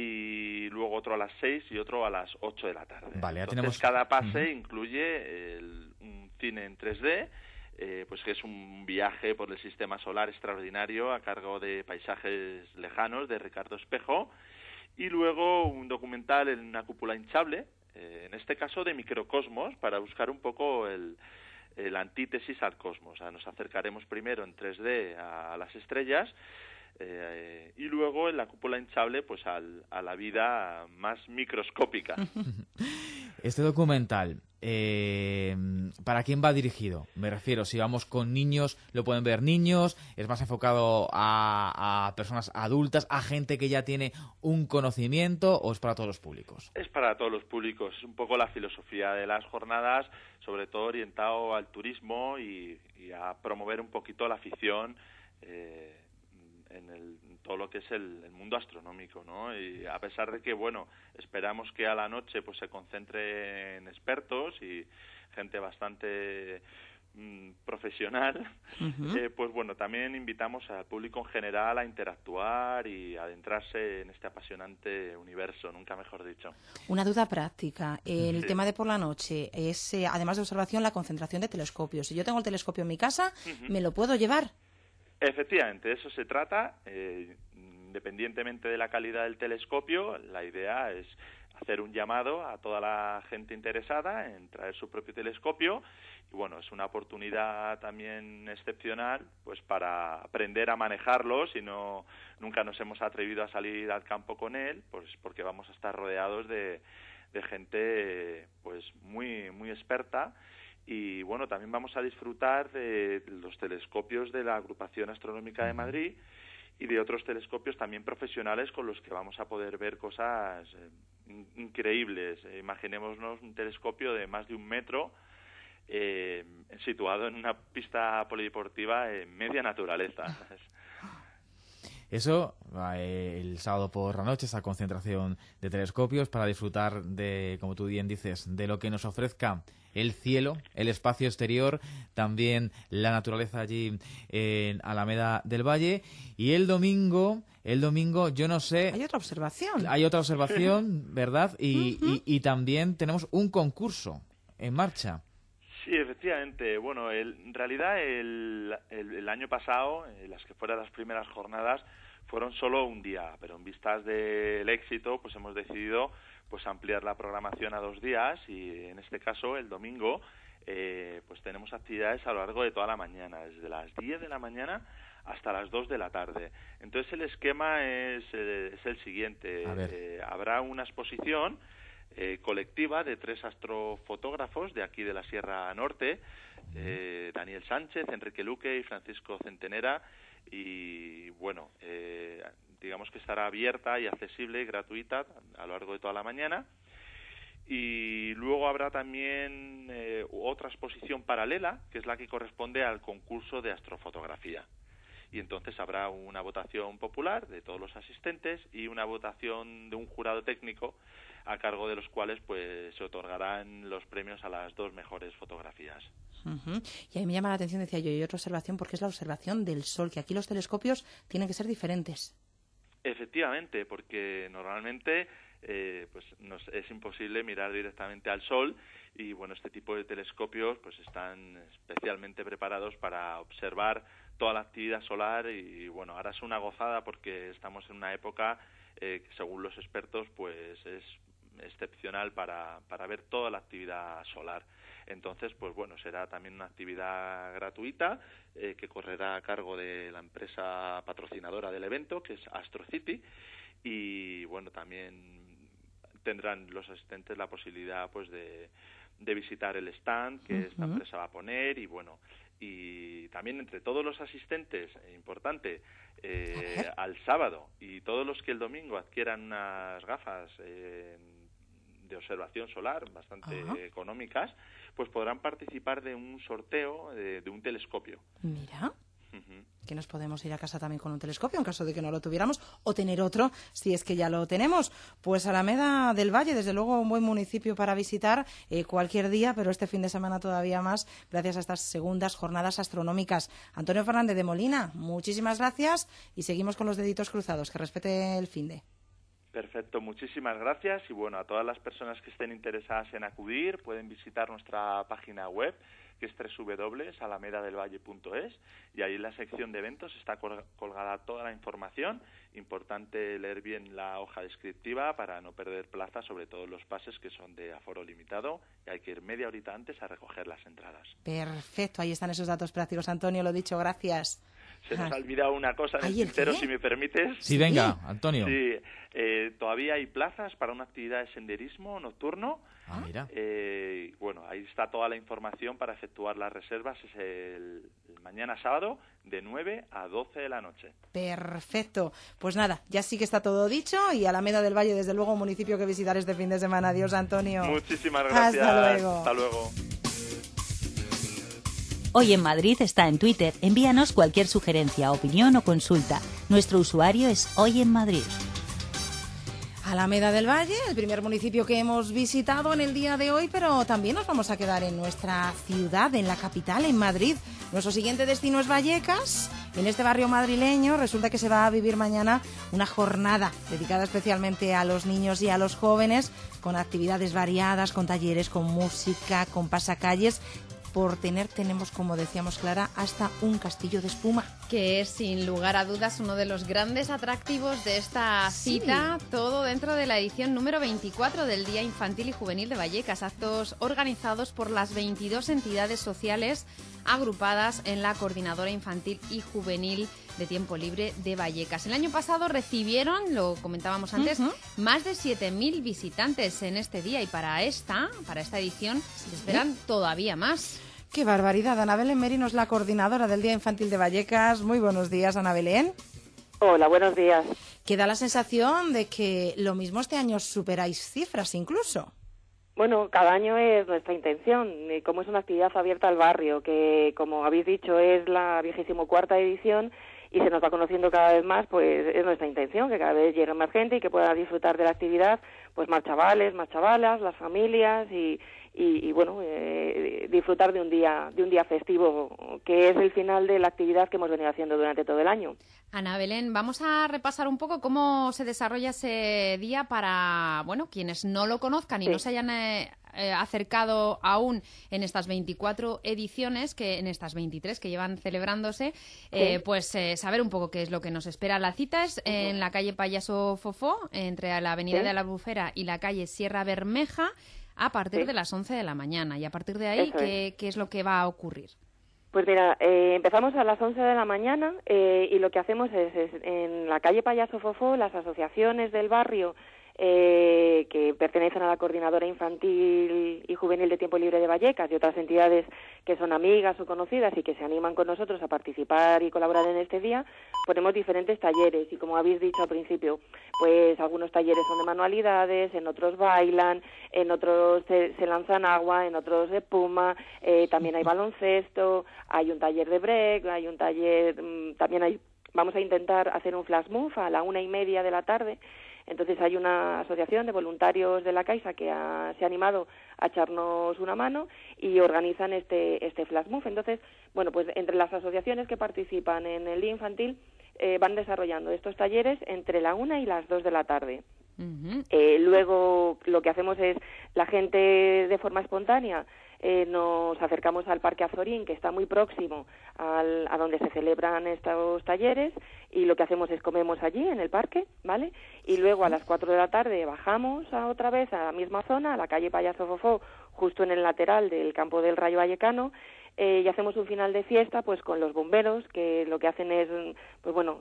Speaker 6: Y luego otro a las seis y otro a las ocho de la tarde.
Speaker 5: Vale, ya
Speaker 6: Entonces,
Speaker 5: tenemos...
Speaker 6: cada pase uh-huh. incluye el, un cine en tres D, eh, pues que es un viaje por el sistema solar extraordinario a cargo de Paisajes lejanos de Ricardo Espejo, y luego un documental en una cúpula hinchable, eh, en este caso de microcosmos, para buscar un poco el, el antítesis al cosmos. O sea, nos acercaremos primero en tres D a, a las estrellas, Eh, y luego en la cúpula hinchable pues al, a la vida más microscópica.
Speaker 5: Este documental, eh, ¿para quién va dirigido? Me refiero, si vamos con niños, ¿lo pueden ver niños? ¿Es más enfocado a, a personas adultas, a gente que ya tiene un conocimiento, o es para todos los públicos?
Speaker 6: Es para todos los públicos, es un poco la filosofía de las jornadas, sobre todo orientado al turismo y, y a promover un poquito la afición eh, en el, todo lo que es el, el mundo astronómico, ¿no? Y a pesar de que, bueno, esperamos que a la noche pues se concentre en expertos y gente bastante mm, profesional, uh-huh. eh, pues bueno, también invitamos al público en general a interactuar y adentrarse en este apasionante universo, nunca mejor dicho.
Speaker 2: Una duda práctica, el sí. tema de por la noche es, eh, además de observación, la concentración de telescopios. Si yo tengo el telescopio en mi casa, uh-huh. ¿me lo puedo llevar?
Speaker 6: Efectivamente, eso se trata. Eh, independientemente de la calidad del telescopio, la idea es hacer un llamado a toda la gente interesada en traer su propio telescopio, y bueno, es una oportunidad también excepcional pues para aprender a manejarlo. Si no, nunca nos hemos atrevido a salir al campo con él, pues porque vamos a estar rodeados de, de gente pues muy muy experta. Y bueno, también vamos a disfrutar de los telescopios de la Agrupación Astronómica de Madrid y de otros telescopios también profesionales con los que vamos a poder ver cosas eh, increíbles. Eh, imaginémonos un telescopio de más de un metro eh, situado en una pista polideportiva en media naturaleza.
Speaker 5: Eso, eh, el sábado por la noche, esa concentración de telescopios para disfrutar de, como tú bien dices, de lo que nos ofrezca el cielo, el espacio exterior, también la naturaleza allí en Alameda del Valle. Y el domingo, el domingo, yo no sé...
Speaker 2: Hay otra observación.
Speaker 5: Hay otra observación, ¿verdad? Y, uh-huh. y, y también tenemos un concurso. en marcha.
Speaker 6: Sí, efectivamente. Bueno, el, en realidad el, el, el año pasado, eh, las que fueron las primeras jornadas, fueron solo un día, pero en vistas del éxito, pues hemos decidido pues ampliar la programación a dos días y en este caso el domingo eh, pues tenemos actividades a lo largo de toda la mañana, desde las diez de la mañana hasta las dos de la tarde. Entonces el esquema es, eh, es el siguiente. Eh, habrá una exposición eh, colectiva de tres astrofotógrafos de aquí de la Sierra Norte, eh, Daniel Sánchez, Enrique Luque y Francisco Centenera, y bueno, eh, digamos que estará abierta y accesible y gratuita a lo largo de toda la mañana. Y luego habrá también eh, otra exposición paralela, que es la que corresponde al concurso de astrofotografía. Y entonces habrá una votación popular de todos los asistentes y una votación de un jurado técnico a cargo de los cuales pues se otorgarán los premios a las dos mejores fotografías.
Speaker 2: Uh-huh. Y ahí me llama la atención, decía yo, y otra observación, porque es la observación del Sol, que aquí los telescopios tienen que ser diferentes.
Speaker 6: Efectivamente, porque normalmente eh, pues nos es imposible mirar directamente al Sol y bueno, este tipo de telescopios pues están especialmente preparados para observar toda la actividad solar y bueno, ahora es una gozada porque estamos en una época eh, que según los expertos pues es excepcional para, para ver toda la actividad solar. Entonces, pues bueno, será también una actividad gratuita eh, que correrá a cargo de la empresa patrocinadora del evento, que es AstroCity, y bueno, también tendrán los asistentes la posibilidad pues de, de visitar el stand que uh-huh. esta empresa va a poner y bueno, y también entre todos los asistentes, importante, eh, al sábado y todos los que el domingo adquieran unas gafas eh, de observación solar bastante uh-huh. económicas, pues podrán participar de un sorteo de, de un telescopio.
Speaker 2: Mira, uh-huh. que nos podemos ir a casa también con un telescopio en caso de que no lo tuviéramos, o tener otro si es que ya lo tenemos. Pues Alameda del Valle, desde luego un buen municipio para visitar eh, cualquier día, pero este fin de semana todavía más, gracias a estas segundas jornadas astronómicas. Antonio Fernández de Molina, muchísimas gracias y seguimos con los deditos cruzados, que respete el finde.
Speaker 6: Perfecto, muchísimas gracias y bueno, a todas las personas que estén interesadas en acudir pueden visitar nuestra página web que es doble u doble u doble u punto alameda del valle punto es y ahí en la sección de eventos está colgada toda la información. Importante leer bien la hoja descriptiva para no perder plaza, sobre todo los pases que son de aforo limitado y hay que ir media horita antes a recoger las entradas.
Speaker 2: Perfecto, ahí están esos datos prácticos. Antonio, lo dicho, gracias.
Speaker 6: Se nos ha olvidado una cosa en el tintero, si me permites.
Speaker 5: Sí, venga, Antonio.
Speaker 6: Sí, eh, todavía hay plazas para una actividad de senderismo nocturno.
Speaker 5: Ah, mira.
Speaker 6: Eh, bueno, ahí está toda la información para efectuar las reservas. Es el, el mañana sábado de nueve a doce de la noche.
Speaker 2: Perfecto. Pues nada, ya sí que está todo dicho y Alameda del Valle, desde luego, un municipio que visitar este fin de semana. Adiós, Antonio.
Speaker 6: Muchísimas gracias.
Speaker 2: Hasta luego.
Speaker 6: Hasta luego.
Speaker 1: Hoy en Madrid está en Twitter. Envíanos cualquier sugerencia, opinión o consulta. Nuestro usuario es Hoy en Madrid.
Speaker 2: Alameda del Valle, el primer municipio que hemos visitado en el día de hoy, pero también nos vamos a quedar en nuestra ciudad, en la capital, en Madrid. Nuestro siguiente destino es Vallecas. En este barrio madrileño resulta que se va a vivir mañana una jornada dedicada especialmente a los niños y a los jóvenes, con actividades variadas, con talleres, con música, con pasacalles. Por tener, tenemos, como decíamos Clara, hasta un castillo de espuma.
Speaker 3: Que es, sin lugar a dudas, uno de los grandes atractivos de esta cita, sí. Todo dentro de la edición número veinticuatro del Día Infantil y Juvenil de Vallecas, actos organizados por las veintidós entidades sociales agrupadas en la Coordinadora Infantil y Juvenil de Tiempo Libre de Vallecas. El año pasado recibieron, lo comentábamos antes, uh-huh. más de siete mil visitantes en este día y para esta, para esta edición se esperan todavía más.
Speaker 2: ¡Qué barbaridad! Ana Belén Merino es la coordinadora del Día Infantil de Vallecas. Muy buenos días, Ana Belén.
Speaker 7: Hola, buenos días.
Speaker 2: Que da la sensación de que lo mismo este año superáis cifras incluso.
Speaker 7: Bueno, cada año es nuestra intención, y como es una actividad abierta al barrio, que como habéis dicho es la vigésimo cuarta edición y se nos va conociendo cada vez más, pues es nuestra intención que cada vez llegue más gente y que pueda disfrutar de la actividad, pues más chavales, más chavalas, las familias y, y, y bueno, eh, disfrutar de un día de un día festivo que es el final de la actividad que hemos venido haciendo durante todo el año.
Speaker 3: Ana Belén, vamos a repasar un poco cómo se desarrolla ese día para, bueno, quienes no lo conozcan y sí. no se hayan eh, eh, acercado aún en estas veinticuatro ediciones, que en estas veintitrés que llevan celebrándose, eh, sí. pues eh, saber un poco qué es lo que nos espera. La cita es uh-huh. en la calle Payaso Fofó, entre la avenida sí. de la Albufera y la calle Sierra Bermeja, a partir sí. de las once de la mañana. Y a partir de ahí, ¿qué es. ¿qué es lo que va a ocurrir?
Speaker 7: Pues mira, eh, empezamos a las once de la mañana eh, y lo que hacemos es, es en la calle Payaso Fofó, las asociaciones del barrio eh, que pertenecen a la Coordinadora Infantil y Juvenil de Tiempo Libre de Vallecas y otras entidades que son amigas o conocidas y que se animan con nosotros a participar y colaborar en este día, ponemos diferentes talleres y, como habéis dicho al principio, pues algunos talleres son de manualidades, en otros bailan, en otros se, se lanzan agua, en otros de espuma, eh, también hay baloncesto, hay un taller de break, hay un taller, mmm, también hay, vamos a intentar hacer un flash move a la una y media de la tarde. Entonces hay una asociación de voluntarios de la Caixa que ha, se ha animado a echarnos una mano y organizan este este flash move. Entonces, bueno, pues entre las asociaciones que participan en el día infantil eh, van desarrollando estos talleres entre la una y las dos de la tarde. Uh-huh. Eh, luego lo que hacemos es la gente de forma espontánea eh, nos acercamos al Parque Azorín, que está muy próximo al, a donde se celebran estos talleres, y lo que hacemos es comemos allí en el parque, ¿vale? Y luego a las cuatro de la tarde bajamos a otra vez a la misma zona, a la calle Payaso Fofó, justo en el lateral del campo del Rayo Vallecano. Eh, y hacemos un final de fiesta pues con los bomberos, que lo que hacen es, pues bueno,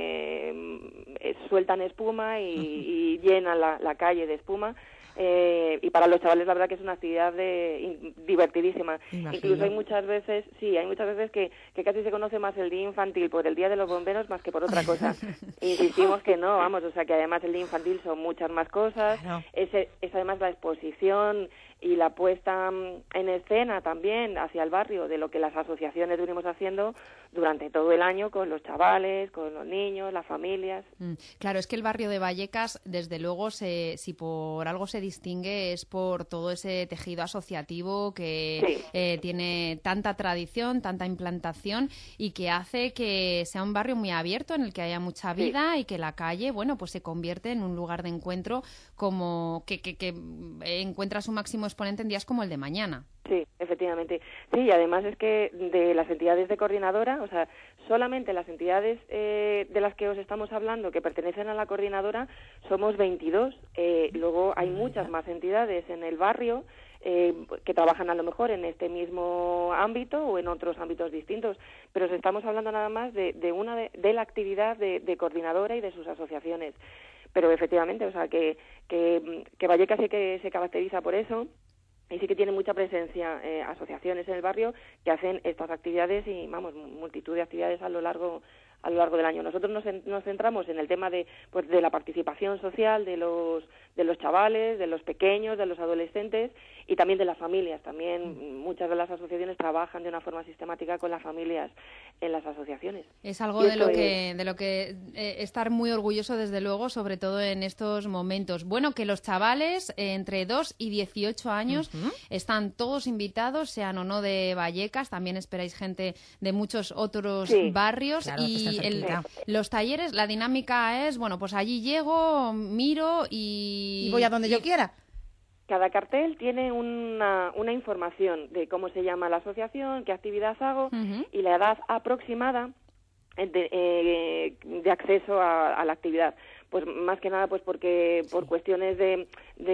Speaker 7: eh, sueltan espuma y, y llenan la, la calle de espuma. Eh, y para los chavales la verdad que es una actividad de, in, divertidísima. Imagino. Incluso hay muchas veces, sí, hay muchas veces que, que casi se conoce más el día infantil por el día de los bomberos más que por otra cosa. Insistimos que no, vamos, o sea que además el día infantil son muchas más cosas, claro. es, es además la exposición y la puesta en escena también hacia el barrio de lo que las asociaciones venimos haciendo durante todo el año con los chavales, con los niños, las familias.
Speaker 3: Mm, claro, es que el barrio de Vallecas, desde luego, se, si por algo se distingue es por todo ese tejido asociativo que sí. eh, tiene tanta tradición, tanta implantación y que hace que sea un barrio muy abierto en el que haya mucha vida sí. y que la calle, bueno, pues se convierte en un lugar de encuentro como que, que, que encuentra su máximo exponente en días como el de mañana.
Speaker 7: Sí, efectivamente. Sí, y además es que de las entidades de coordinadora, o sea, solamente las entidades eh, de las que os estamos hablando que pertenecen a la coordinadora somos veintidós. Eh, luego hay muchas más entidades en el barrio eh, que trabajan a lo mejor en este mismo ámbito o en otros ámbitos distintos, pero os estamos hablando nada más de, de una de, de la actividad de, de coordinadora y de sus asociaciones. Pero efectivamente, o sea, que, que, que Vallecas sí que se caracteriza por eso. Y sí que tiene mucha presencia eh, asociaciones en el barrio que hacen estas actividades y, vamos, multitud de actividades a lo largo a lo largo del año. Nosotros nos, nos centramos en el tema de pues de la participación social de los de los chavales, de los pequeños, de los adolescentes y también de las familias. También muchas de las asociaciones trabajan de una forma sistemática con las familias en las asociaciones.
Speaker 3: Es algo de lo, que, es... de lo que eh, estar muy orgulloso, desde luego, sobre todo en estos momentos. Bueno, que los chavales eh, entre dos y dieciocho años uh-huh. están todos invitados, sean o no de Vallecas, también esperáis gente de muchos otros sí. barrios. Claro, y el, los talleres, la dinámica es, bueno, pues allí llego, miro y...
Speaker 2: Y voy a donde y... yo quiera.
Speaker 7: Cada cartel tiene una, una información de cómo se llama la asociación, qué actividad hago uh-huh. y la edad aproximada de, eh, de acceso a, a la actividad. Pues más que nada pues porque por sí. cuestiones de,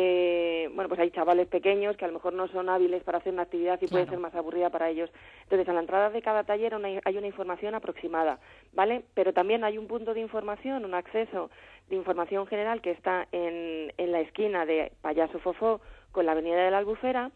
Speaker 7: de bueno pues hay chavales pequeños que a lo mejor no son hábiles para hacer una actividad y claro. puede ser más aburrida para ellos. Entonces a la entrada de cada taller una, hay una información aproximada, ¿vale? Pero también hay un punto de información, un acceso de información general que está en, en la esquina de Payaso Fofó con la avenida de la Albufera,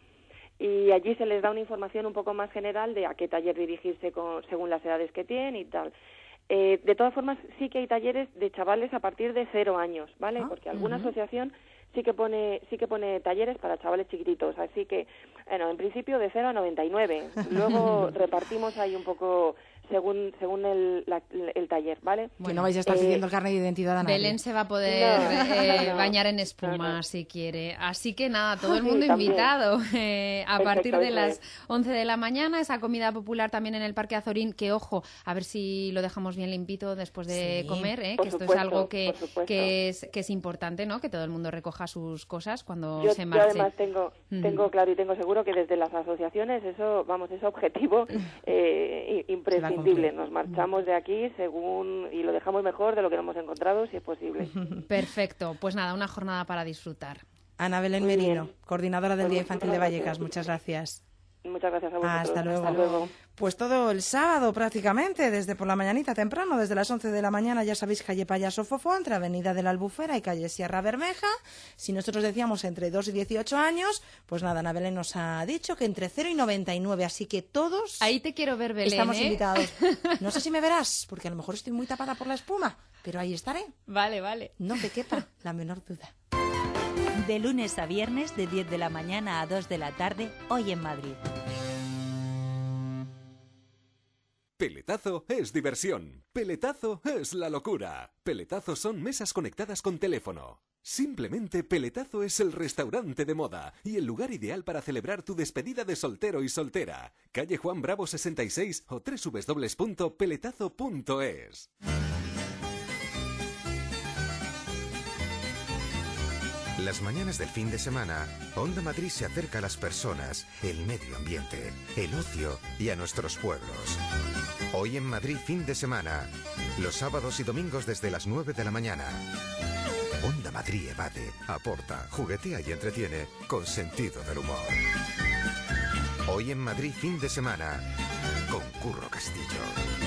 Speaker 7: y allí se les da una información un poco más general de a qué taller dirigirse con, según las edades que tienen y tal. Eh, de todas formas, sí que hay talleres de chavales a partir de cero años, ¿vale? Ah, porque alguna uh-huh. asociación sí que pone sí que pone talleres para chavales chiquititos, así que, bueno, en principio de cero a noventa y nueve. Luego repartimos ahí un poco según según el, la, el taller, ¿vale?
Speaker 2: Bueno, no vais a estar pidiendo
Speaker 7: eh,
Speaker 2: el carnet de identidad a nadie.
Speaker 3: Belén se va a poder
Speaker 7: No,
Speaker 3: eh,
Speaker 7: no,
Speaker 3: bañar en espuma
Speaker 7: no, no.
Speaker 3: si quiere. Así que nada, todo el mundo
Speaker 7: Sí, también.
Speaker 3: invitado. Eh, a
Speaker 7: Perfecto,
Speaker 3: partir de
Speaker 7: eso
Speaker 3: las
Speaker 7: es.
Speaker 3: once de la mañana, esa comida popular también en el Parque Azorín, que ojo, a ver si lo dejamos bien limpito después de
Speaker 2: Sí,
Speaker 3: comer, ¿eh?
Speaker 7: por
Speaker 3: que esto
Speaker 7: supuesto,
Speaker 3: es algo que,
Speaker 7: por supuesto.
Speaker 3: que, es, que es importante, ¿no? Que todo el mundo recoja sus cosas cuando
Speaker 7: Yo,
Speaker 3: se
Speaker 7: yo
Speaker 3: marche.
Speaker 7: además tengo
Speaker 3: Ujú.
Speaker 7: tengo claro y tengo seguro que desde las asociaciones eso, vamos, es objetivo eh, i- imprescindible. Nos marchamos de aquí según y lo dejamos mejor de lo que nos hemos encontrado, si es posible.
Speaker 3: Perfecto, pues nada, una jornada para disfrutar.
Speaker 2: Ana Belén
Speaker 7: Muy
Speaker 2: Merino,
Speaker 7: bien.
Speaker 2: coordinadora del
Speaker 7: Pues
Speaker 2: Día
Speaker 7: muchas
Speaker 2: Infantil de
Speaker 7: gracias.
Speaker 2: Vallecas. Muchas gracias.
Speaker 7: Muchas gracias a vosotros.
Speaker 2: Hasta luego.
Speaker 7: Hasta luego.
Speaker 2: Pues todo el sábado prácticamente, desde por la mañanita temprano, desde las once de la mañana, ya sabéis, calle Payaso Fofó, entre Avenida de la Albufera y calle Sierra Bermeja. Si nosotros decíamos entre dos y dieciocho años, pues nada, Ana Belén nos ha dicho que entre cero y noventa y nueve, así que todos
Speaker 3: Ahí te quiero ver, Belén,
Speaker 2: estamos
Speaker 3: ¿eh?
Speaker 2: invitados. No sé si me verás, porque a lo mejor estoy muy tapada por la espuma, pero ahí estaré.
Speaker 3: Vale, vale.
Speaker 2: No te quepa la menor duda.
Speaker 1: De lunes a viernes, de diez de la mañana a dos de la tarde, hoy en Madrid.
Speaker 8: Peletazo es diversión. Peletazo es la locura. Peletazo son mesas conectadas con teléfono. Simplemente Peletazo es el restaurante de moda y el lugar ideal para celebrar tu despedida de soltero y soltera. Calle Juan Bravo sesenta y seis o doble u doble u doble u punto peletazo punto es.
Speaker 9: Las mañanas del fin de semana, Onda Madrid se acerca a las personas, el medio ambiente, el ocio y a nuestros pueblos. Hoy en Madrid fin de semana, los sábados y domingos desde las nueve de la mañana. Onda Madrid evade, aporta, juguetea y entretiene con sentido del humor. Hoy en Madrid fin de semana, con Curro Castillo.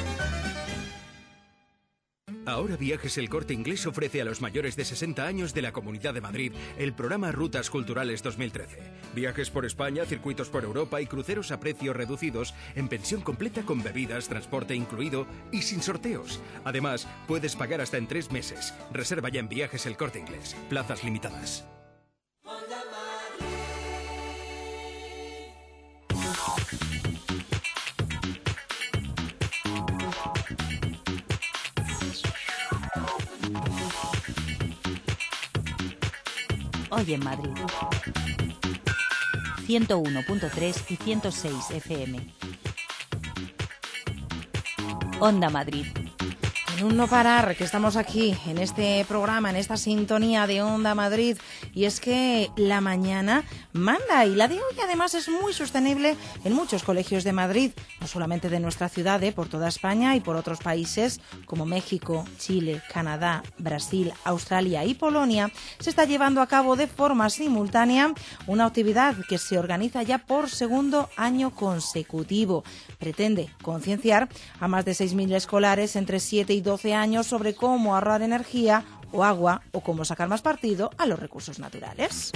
Speaker 10: Ahora Viajes El Corte Inglés ofrece a los mayores de sesenta años de la Comunidad de Madrid el programa Rutas Culturales dos mil trece. Viajes por España, circuitos por Europa y cruceros a precios reducidos en pensión completa con bebidas, transporte incluido y sin sorteos. Además, puedes pagar hasta en tres meses. Reserva ya en Viajes El Corte Inglés. Plazas limitadas.
Speaker 1: Hoy en Madrid. ciento uno punto tres y ciento seis F M. Onda Madrid.
Speaker 2: En un no parar, que estamos aquí en este programa, en esta sintonía de Onda Madrid, y es que la mañana manda, y la de hoy además es muy sostenible en muchos colegios de Madrid, no solamente de nuestra ciudad, eh, por toda España y por otros países como México, Chile, Canadá, Brasil, Australia y Polonia. Se está llevando a cabo de forma simultánea una actividad que se organiza ya por segundo año consecutivo. Pretende concienciar a más de seis mil escolares entre siete y doce años sobre cómo ahorrar energía o agua o cómo sacar más partido a los recursos naturales.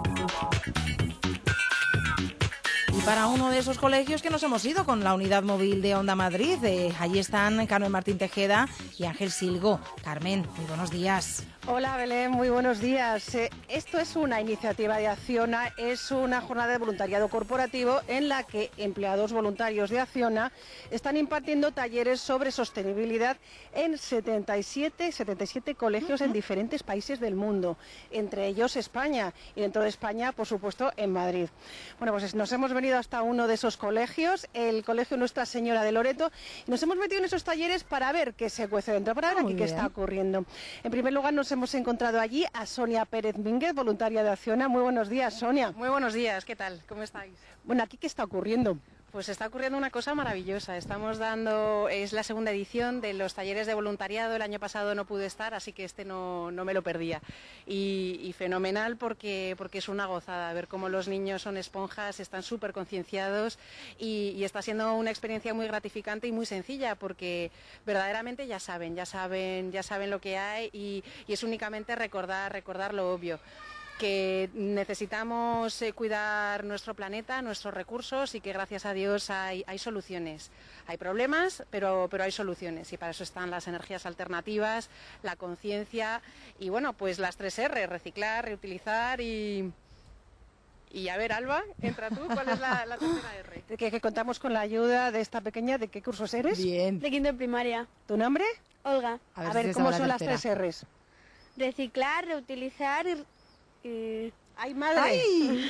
Speaker 2: Y para uno de esos colegios que nos hemos ido con la unidad móvil de Onda Madrid, eh, allí están Carmen Martín Tejeda y Ángel Silgo. Carmen, muy buenos días.
Speaker 11: Hola Belén, muy buenos días. Eh, esto es una iniciativa de Acciona, es una jornada de voluntariado corporativo en la que empleados voluntarios de Acciona están impartiendo talleres sobre sostenibilidad en setenta y siete, setenta y siete colegios en diferentes países del mundo, entre ellos España, y dentro de España, por supuesto, en Madrid. Bueno, pues nos hemos venido hasta uno de esos colegios, el Colegio Nuestra Señora de Loreto, y nos hemos metido en esos talleres para ver qué se cuece dentro, para ver
Speaker 2: Ah,
Speaker 11: aquí qué
Speaker 2: bien.
Speaker 11: está ocurriendo. En primer lugar, nos hemos encontrado allí a Sonia Pérez Mínguez, voluntaria de Acciona. Muy buenos días, Sonia.
Speaker 12: Muy buenos días, ¿qué tal? ¿Cómo estáis?
Speaker 11: Bueno, ¿aquí qué está ocurriendo?
Speaker 12: Pues está ocurriendo una cosa maravillosa. Estamos dando, es la segunda edición de los talleres de voluntariado. El año pasado no pude estar, así que este no, no me lo perdía. Y, y fenomenal porque, porque es una gozada ver cómo los niños son esponjas, están súper concienciados y, y está siendo una experiencia muy gratificante y muy sencilla porque verdaderamente ya saben, ya saben, ya saben lo que hay y, y es únicamente recordar, recordar lo obvio. Que necesitamos eh, cuidar nuestro planeta, nuestros recursos y que gracias a Dios hay, hay soluciones. Hay problemas, pero, pero hay soluciones y para eso están las energías alternativas, la conciencia y bueno, pues las tres erre, reciclar, reutilizar y, Y a ver, Alba, entra tú, ¿cuál es la, la tercera R?
Speaker 11: Que, que contamos con la ayuda de esta pequeña. ¿De qué cursos eres?
Speaker 2: Bien.
Speaker 13: De quinto de primaria.
Speaker 11: ¿Tu nombre?
Speaker 13: Olga.
Speaker 11: A ver, a ver ¿cómo son las tres R's?
Speaker 13: Reciclar, reutilizar y... y...
Speaker 11: ¡Ay, madre!
Speaker 13: ¡Ay!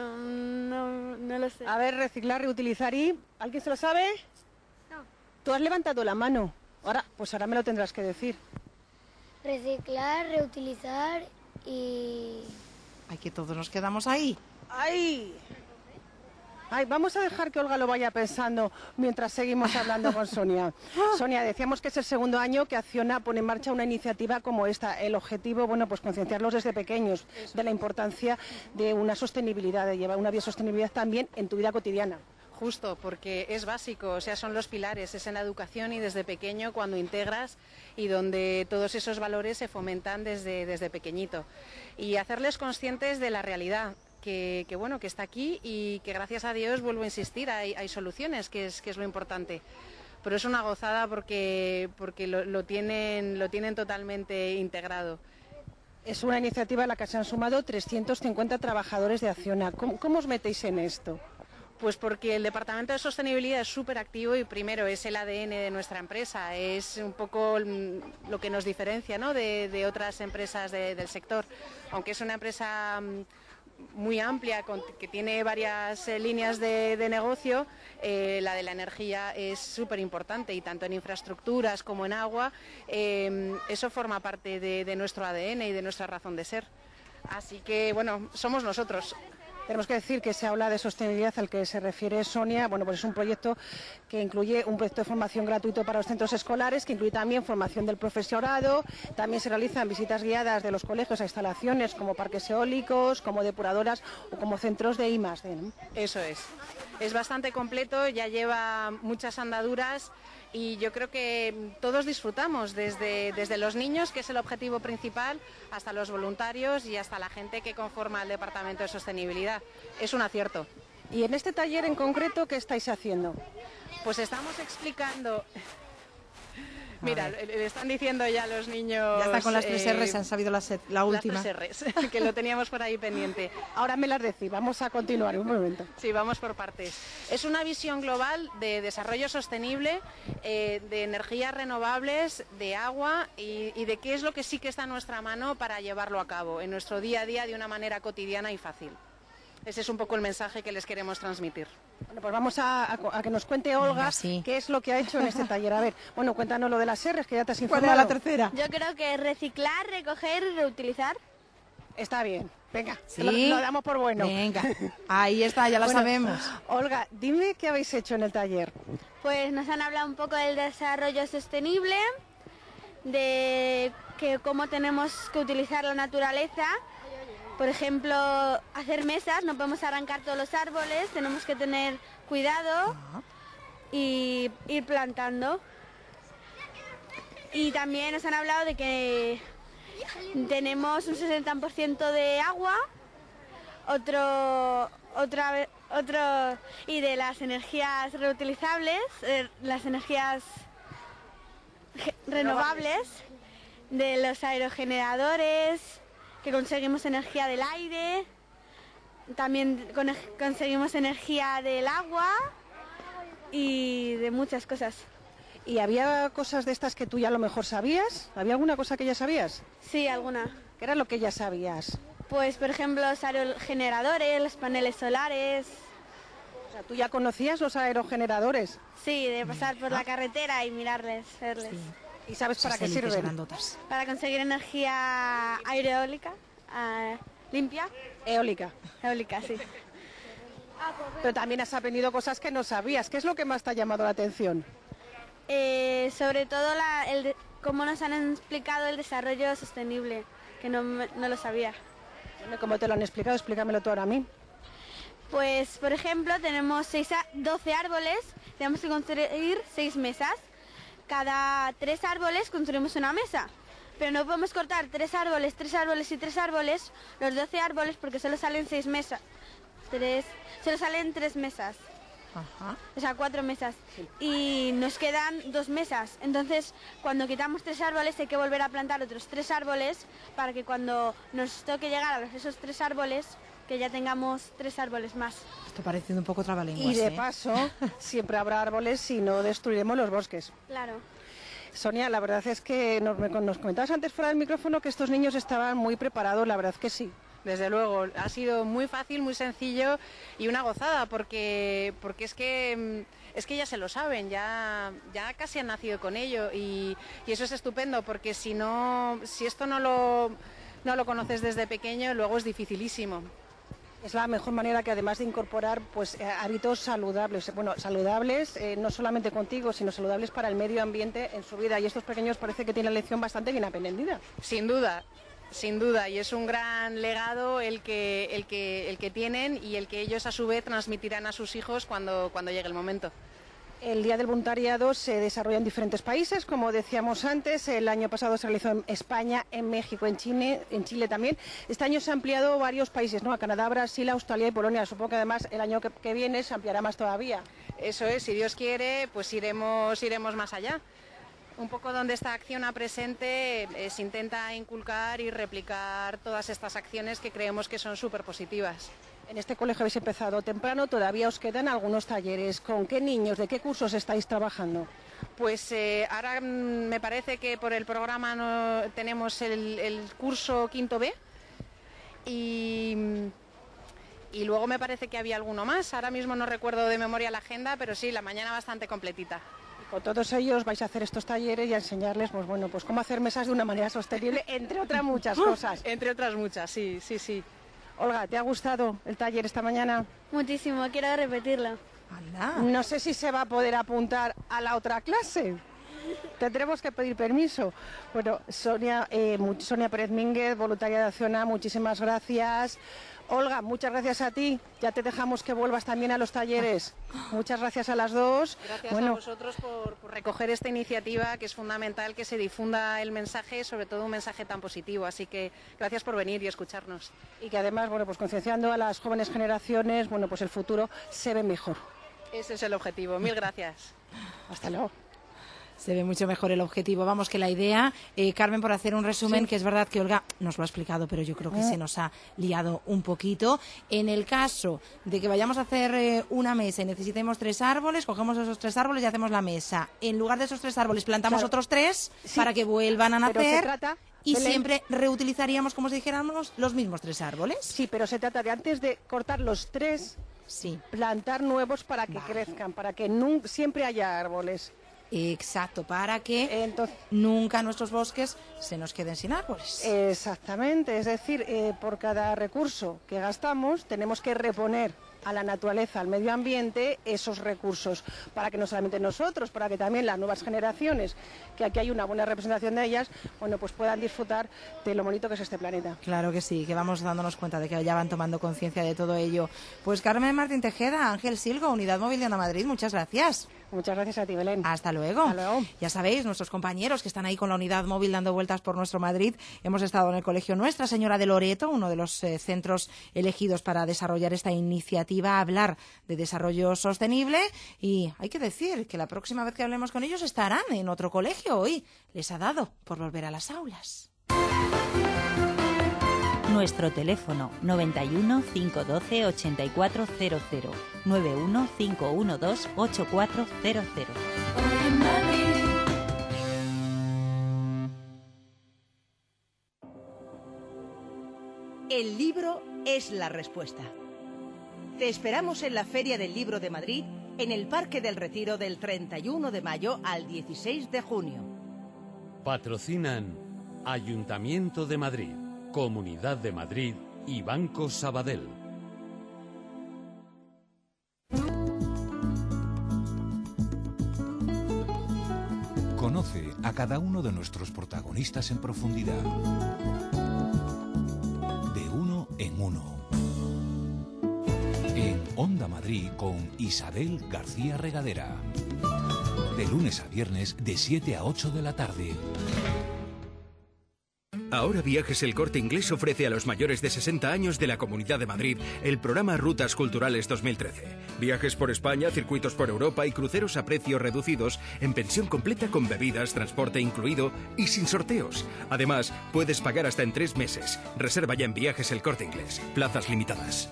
Speaker 13: no, no lo sé.
Speaker 11: A ver, reciclar, reutilizar y... ¿Alguien se lo sabe?
Speaker 13: No.
Speaker 11: Tú has levantado la mano. Ahora, pues ahora me lo tendrás que decir.
Speaker 14: Reciclar, reutilizar y...
Speaker 2: Ay, que todos nos quedamos ahí.
Speaker 11: ¡Ay! Ay, vamos a dejar que Olga lo vaya pensando mientras seguimos hablando con Sonia. Sonia, decíamos que es el segundo año que Acciona pone en marcha una iniciativa como esta. El objetivo, bueno, pues concienciarlos desde pequeños de la importancia de una sostenibilidad, de llevar una biosostenibilidad también en tu vida cotidiana.
Speaker 12: Justo, porque es básico, o sea, son los pilares, es en la educación y desde pequeño cuando integras y donde todos esos valores se fomentan desde, desde pequeñito. Y hacerles conscientes de la realidad. Que, que bueno, que está aquí y que gracias a Dios, vuelvo a insistir, hay, hay soluciones, que es, que es lo importante. Pero es una gozada porque, porque lo, lo, tienen, lo tienen totalmente integrado.
Speaker 11: Es una iniciativa a la que se han sumado trescientos cincuenta trabajadores de Acciona. ¿Cómo, cómo os metéis en esto?
Speaker 12: Pues porque el Departamento de Sostenibilidad es súper activo y primero es el A D N de nuestra empresa, es un poco lo que nos diferencia, ¿no?, de, de otras empresas de, del sector. Aunque es una empresa muy amplia, con, que tiene varias eh, líneas de, de negocio, eh, la de la energía es súper importante y tanto en infraestructuras como en agua, eh, eso forma parte de, de nuestro A D N y de nuestra razón de ser. Así que, bueno, somos nosotros.
Speaker 11: Tenemos que decir que se habla de sostenibilidad al que se refiere Sonia. Bueno, pues es un proyecto que incluye un proyecto de formación gratuito para los centros escolares, que incluye también formación del profesorado. También se realizan visitas guiadas de los colegios a instalaciones como parques eólicos, como depuradoras o como centros de I más D, ¿no?
Speaker 12: Eso es. Es bastante completo, ya lleva muchas andaduras. Y yo creo que todos disfrutamos, desde, desde los niños, que es el objetivo principal, hasta los voluntarios y hasta la gente que conforma el Departamento de Sostenibilidad. Es un acierto.
Speaker 11: ¿Y en este taller en concreto qué estáis haciendo?
Speaker 12: Pues estamos explicando... Mira, le están diciendo ya los niños...
Speaker 2: Ya está con las tres R's, eh, han sabido la, la última.
Speaker 12: Las tres R's, que lo teníamos por ahí pendiente.
Speaker 11: Ahora me las decís, vamos a continuar un momento.
Speaker 12: Sí, vamos por partes. Es una visión global de desarrollo sostenible, eh, de energías renovables, de agua y, y de qué es lo que sí que está en nuestra mano para llevarlo a cabo en nuestro día a día de una manera cotidiana y fácil. Ese es un poco el mensaje que les queremos transmitir.
Speaker 11: Bueno, pues vamos a, a, a que nos cuente Olga. Venga, sí. Qué es lo que ha hecho en este taller. A ver, bueno, cuéntanos lo de las R's, que ya te has informado.
Speaker 2: ¿Cuál era la tercera?
Speaker 13: Yo creo que reciclar, recoger y reutilizar.
Speaker 11: Está bien, venga,
Speaker 2: ¿Sí?
Speaker 11: lo, lo damos por bueno.
Speaker 2: Venga, ahí está, ya lo
Speaker 11: bueno,
Speaker 2: sabemos.
Speaker 11: Olga, dime qué habéis hecho en el taller.
Speaker 13: Pues nos han hablado un poco del desarrollo sostenible, de que cómo tenemos que utilizar la naturaleza. Por ejemplo, hacer mesas, no podemos arrancar todos los árboles, tenemos que tener cuidado y ir plantando. Y también nos han hablado de que tenemos un sesenta por ciento de agua, otro, otra, otro y de las energías reutilizables, eh, las energías renovables, de los aerogeneradores, que conseguimos energía del aire, también con, conseguimos energía del agua y de muchas cosas.
Speaker 11: ¿Y había cosas de estas que tú ya a lo mejor sabías? ¿Había alguna cosa que ya sabías?
Speaker 13: Sí, alguna.
Speaker 11: ¿Qué era lo que ya sabías?
Speaker 13: Pues, por ejemplo, los aerogeneradores, los paneles solares.
Speaker 11: O sea, ¿tú ya conocías los aerogeneradores?
Speaker 13: Sí, de pasar por la carretera y mirarles, verles. Sí.
Speaker 11: ¿Y sabes para qué sirven?
Speaker 13: Para conseguir energía aereólica, uh, limpia.
Speaker 11: Eólica.
Speaker 13: Eólica, sí.
Speaker 11: Pero también has aprendido cosas que no sabías. ¿Qué es lo que más te ha llamado la atención?
Speaker 13: Eh, sobre todo la, el de, cómo nos han explicado el desarrollo sostenible, que no, no lo sabía.
Speaker 11: ¿Cómo te lo han explicado? Explícamelo tú ahora a mí.
Speaker 13: Pues, por ejemplo, tenemos seis a doce árboles, tenemos que construir seis mesas. Cada tres árboles construimos una mesa, pero no podemos cortar tres árboles, tres árboles y tres árboles, los doce árboles, porque solo salen seis mesas, tres, solo salen tres mesas.
Speaker 2: Ajá.
Speaker 13: O sea, cuatro mesas. Y nos quedan dos mesas. Entonces, cuando quitamos tres árboles, hay que volver a plantar otros tres árboles para que cuando nos toque llegar a esos tres árboles, que ya tengamos tres árboles más.
Speaker 2: Esto parece un poco trabalenguas,
Speaker 11: Y de
Speaker 2: ¿eh?
Speaker 11: paso, siempre habrá árboles si no destruiremos los bosques.
Speaker 13: Claro.
Speaker 11: Sonia, la verdad es que nos, nos comentabas antes fuera del micrófono que estos niños estaban muy preparados, la verdad que sí.
Speaker 12: Desde luego, ha sido muy fácil, muy sencillo y una gozada, porque, porque es que es que ya se lo saben, ya, ya casi han nacido con ello y, y eso es estupendo, porque si no, si esto no lo, no lo conoces desde pequeño, luego es dificilísimo.
Speaker 11: Es la mejor manera que además de incorporar pues eh, hábitos saludables, bueno, saludables eh, no solamente contigo, sino saludables para el medio ambiente en su vida, y estos pequeños parece que tienen la lección bastante bien aprendida.
Speaker 12: Sin duda. Sin duda, y es un gran legado el que, el que, el que tienen y el que ellos a su vez transmitirán a sus hijos cuando, cuando llegue el momento.
Speaker 11: El Día del Voluntariado se desarrolla en diferentes países, como decíamos antes. El año pasado se realizó en España, en México, en Chile, en Chile también. Este año se ha ampliado varios países, ¿no? A Canadá, Brasil, Australia y Polonia. Supongo que además el año que, que viene se ampliará más todavía.
Speaker 12: Eso es, si Dios quiere, pues iremos, iremos más allá. Un poco donde esta acción a presente eh, se intenta inculcar y replicar todas estas acciones que creemos que son súper positivas.
Speaker 11: En este colegio habéis empezado temprano, todavía os quedan algunos talleres. ¿Con qué niños, de qué cursos estáis trabajando?
Speaker 12: Pues eh, ahora mm, me parece que por el programa no, tenemos el, el curso quinto B y, y luego me parece que había alguno más. Ahora mismo no recuerdo de memoria la agenda, pero sí, la mañana bastante completita.
Speaker 11: Con todos ellos vais a hacer estos talleres y a enseñarles, pues bueno, pues cómo hacer mesas de una manera sostenible, entre otras muchas cosas.
Speaker 12: Entre otras muchas, sí, sí, sí.
Speaker 11: Olga, ¿te ha gustado el taller esta mañana?
Speaker 13: Muchísimo, quiero repetirlo.
Speaker 2: Anda.
Speaker 11: No sé si se va a poder apuntar a la otra clase. Tendremos que pedir permiso. Bueno, Sonia, eh, Sonia Pérez Mínguez, voluntaria de Acciona, muchísimas gracias. Olga, muchas gracias a ti. Ya te dejamos que vuelvas también a los talleres. Muchas gracias a las dos.
Speaker 12: Gracias
Speaker 11: bueno,
Speaker 12: a vosotros por, por recoger esta iniciativa, que es fundamental que se difunda el mensaje, sobre todo un mensaje tan positivo. Así que gracias por venir y escucharnos.
Speaker 11: Y que además, bueno, pues concienciando a las jóvenes generaciones, bueno, pues el futuro se ve mejor.
Speaker 12: Ese es el objetivo. Mil gracias.
Speaker 11: Hasta luego.
Speaker 2: Se ve mucho mejor el objetivo. Vamos, que la idea, eh, Carmen, por hacer un resumen, sí. Que es verdad que Olga nos lo ha explicado, pero yo creo que eh. se nos ha liado un poquito. En el caso de que vayamos a hacer eh, una mesa y necesitemos tres árboles, cogemos esos tres árboles y hacemos la mesa. En lugar de esos tres árboles plantamos claro. otros tres sí. para que vuelvan a nacer.
Speaker 11: Pero se trata...
Speaker 2: Y Belén. Siempre reutilizaríamos, como si dijéramos, los mismos tres árboles.
Speaker 11: Sí, pero se trata de antes de cortar los tres,
Speaker 2: sí.
Speaker 11: plantar nuevos para que vale. crezcan, para que nunca, siempre haya árboles.
Speaker 2: Exacto, para que
Speaker 11: Entonces,
Speaker 2: nunca nuestros bosques se nos queden sin árboles.
Speaker 11: Exactamente, es decir, eh, por cada recurso que gastamos tenemos que reponer a la naturaleza, al medio ambiente, esos recursos, para que no solamente nosotros, para que también las nuevas generaciones, que aquí hay una buena representación de ellas, bueno, pues puedan disfrutar de lo bonito que es este planeta.
Speaker 2: Claro que sí, que vamos dándonos cuenta de que ya van tomando conciencia de todo ello. Pues Carmen Martín Tejeda, Ángel Silgo, Unidad Móvil de Onda Madrid, muchas gracias.
Speaker 11: Muchas gracias a ti, Belén.
Speaker 2: Hasta luego.
Speaker 11: Hasta luego.
Speaker 2: Ya sabéis, nuestros compañeros que están ahí con la Unidad Móvil dando vueltas por nuestro Madrid, hemos estado en el Colegio Nuestra Señora de Loreto, uno de los eh, centros elegidos para desarrollar esta iniciativa, hablar de desarrollo sostenible, y hay que decir que la próxima vez que hablemos con ellos estarán en otro colegio. Hoy les ha dado por volver a las aulas.
Speaker 1: Nuestro teléfono noventa y uno, cinco doce, ochenta y cuatro cero cero, noventa y uno, cinco uno dos, ochenta y cuatro cero cero.
Speaker 15: El libro es la respuesta. Te esperamos en la Feria del Libro de Madrid, en el Parque del Retiro, del treinta y uno de mayo al dieciséis de junio.
Speaker 16: Patrocinan Ayuntamiento de Madrid, Comunidad de Madrid y Banco Sabadell.
Speaker 17: Conoce a cada uno de nuestros protagonistas en profundidad. De uno en uno. En Onda Madrid con Isabel García Regadera. De lunes a viernes de siete a ocho de la tarde.
Speaker 10: Ahora Viajes El Corte Inglés ofrece a los mayores de sesenta años de la Comunidad de Madrid el programa Rutas Culturales dos mil trece. Viajes por España, circuitos por Europa y cruceros a precios reducidos en pensión completa con bebidas, transporte incluido y sin sorteos. Además, puedes pagar hasta en tres meses. Reserva ya en Viajes El Corte Inglés. Plazas limitadas.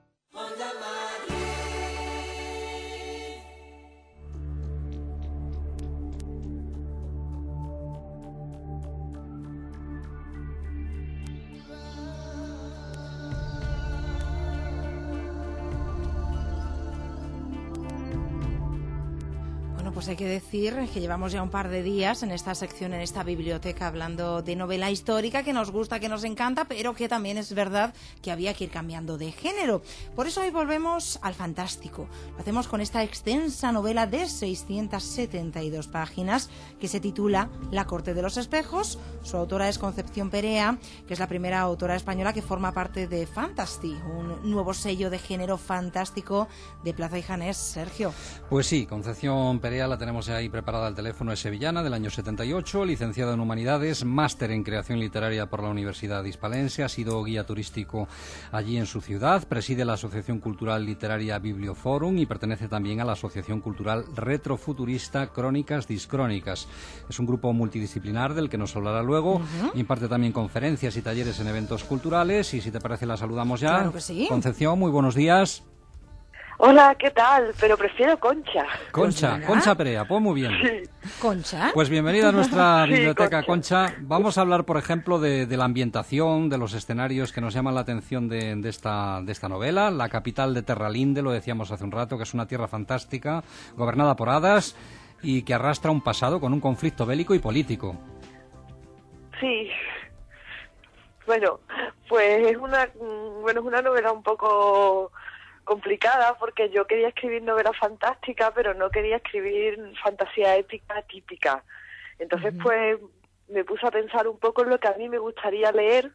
Speaker 2: Pues hay que decir que llevamos ya un par de días en esta sección, en esta biblioteca, hablando de novela histórica que nos gusta, que nos encanta, pero que también es verdad que había que ir cambiando de género. Por eso hoy volvemos al fantástico. Lo hacemos con esta extensa novela de seiscientas setenta y dos páginas que se titula La corte de los espejos. Su autora es Concepción Perea, que es la primera autora española que forma parte de Fantasty, un nuevo sello de género fantástico de Plaza y Janés. Sergio.
Speaker 4: Pues sí, Concepción Perea la tenemos ahí preparada al teléfono, es sevillana, del año setenta y ocho, licenciada en Humanidades, máster en Creación Literaria por la Universidad Hispalense, ha sido guía turístico allí en su ciudad, preside la Asociación Cultural Literaria Biblioforum y pertenece también a la Asociación Cultural Retrofuturista Crónicas Discrónicas. Es un grupo multidisciplinar del que nos hablará luego, uh-huh. Imparte también conferencias y talleres en eventos culturales y si te parece la saludamos ya.
Speaker 2: Claro que sí.
Speaker 4: Concepción, muy buenos días.
Speaker 18: Hola, ¿qué tal? Pero prefiero Concha.
Speaker 4: Concha, pues Concha Perea, pues muy bien.
Speaker 18: Sí.
Speaker 2: Concha.
Speaker 4: Pues bienvenida a nuestra
Speaker 18: sí,
Speaker 4: biblioteca,
Speaker 18: Concha.
Speaker 4: Concha. Vamos a hablar, por ejemplo, de, de la ambientación, de los escenarios que nos llaman la atención de, de, esta, de esta novela. La capital de Terralinde, lo decíamos hace un rato, que es una tierra fantástica, gobernada por hadas y que arrastra un pasado con un conflicto bélico y político.
Speaker 18: Sí. Bueno, pues es una, bueno, es una novela un poco complicada porque yo quería escribir novela fantástica, pero no quería escribir fantasía épica típica. Entonces, uh-huh. pues me puse a pensar un poco en lo que a mí me gustaría leer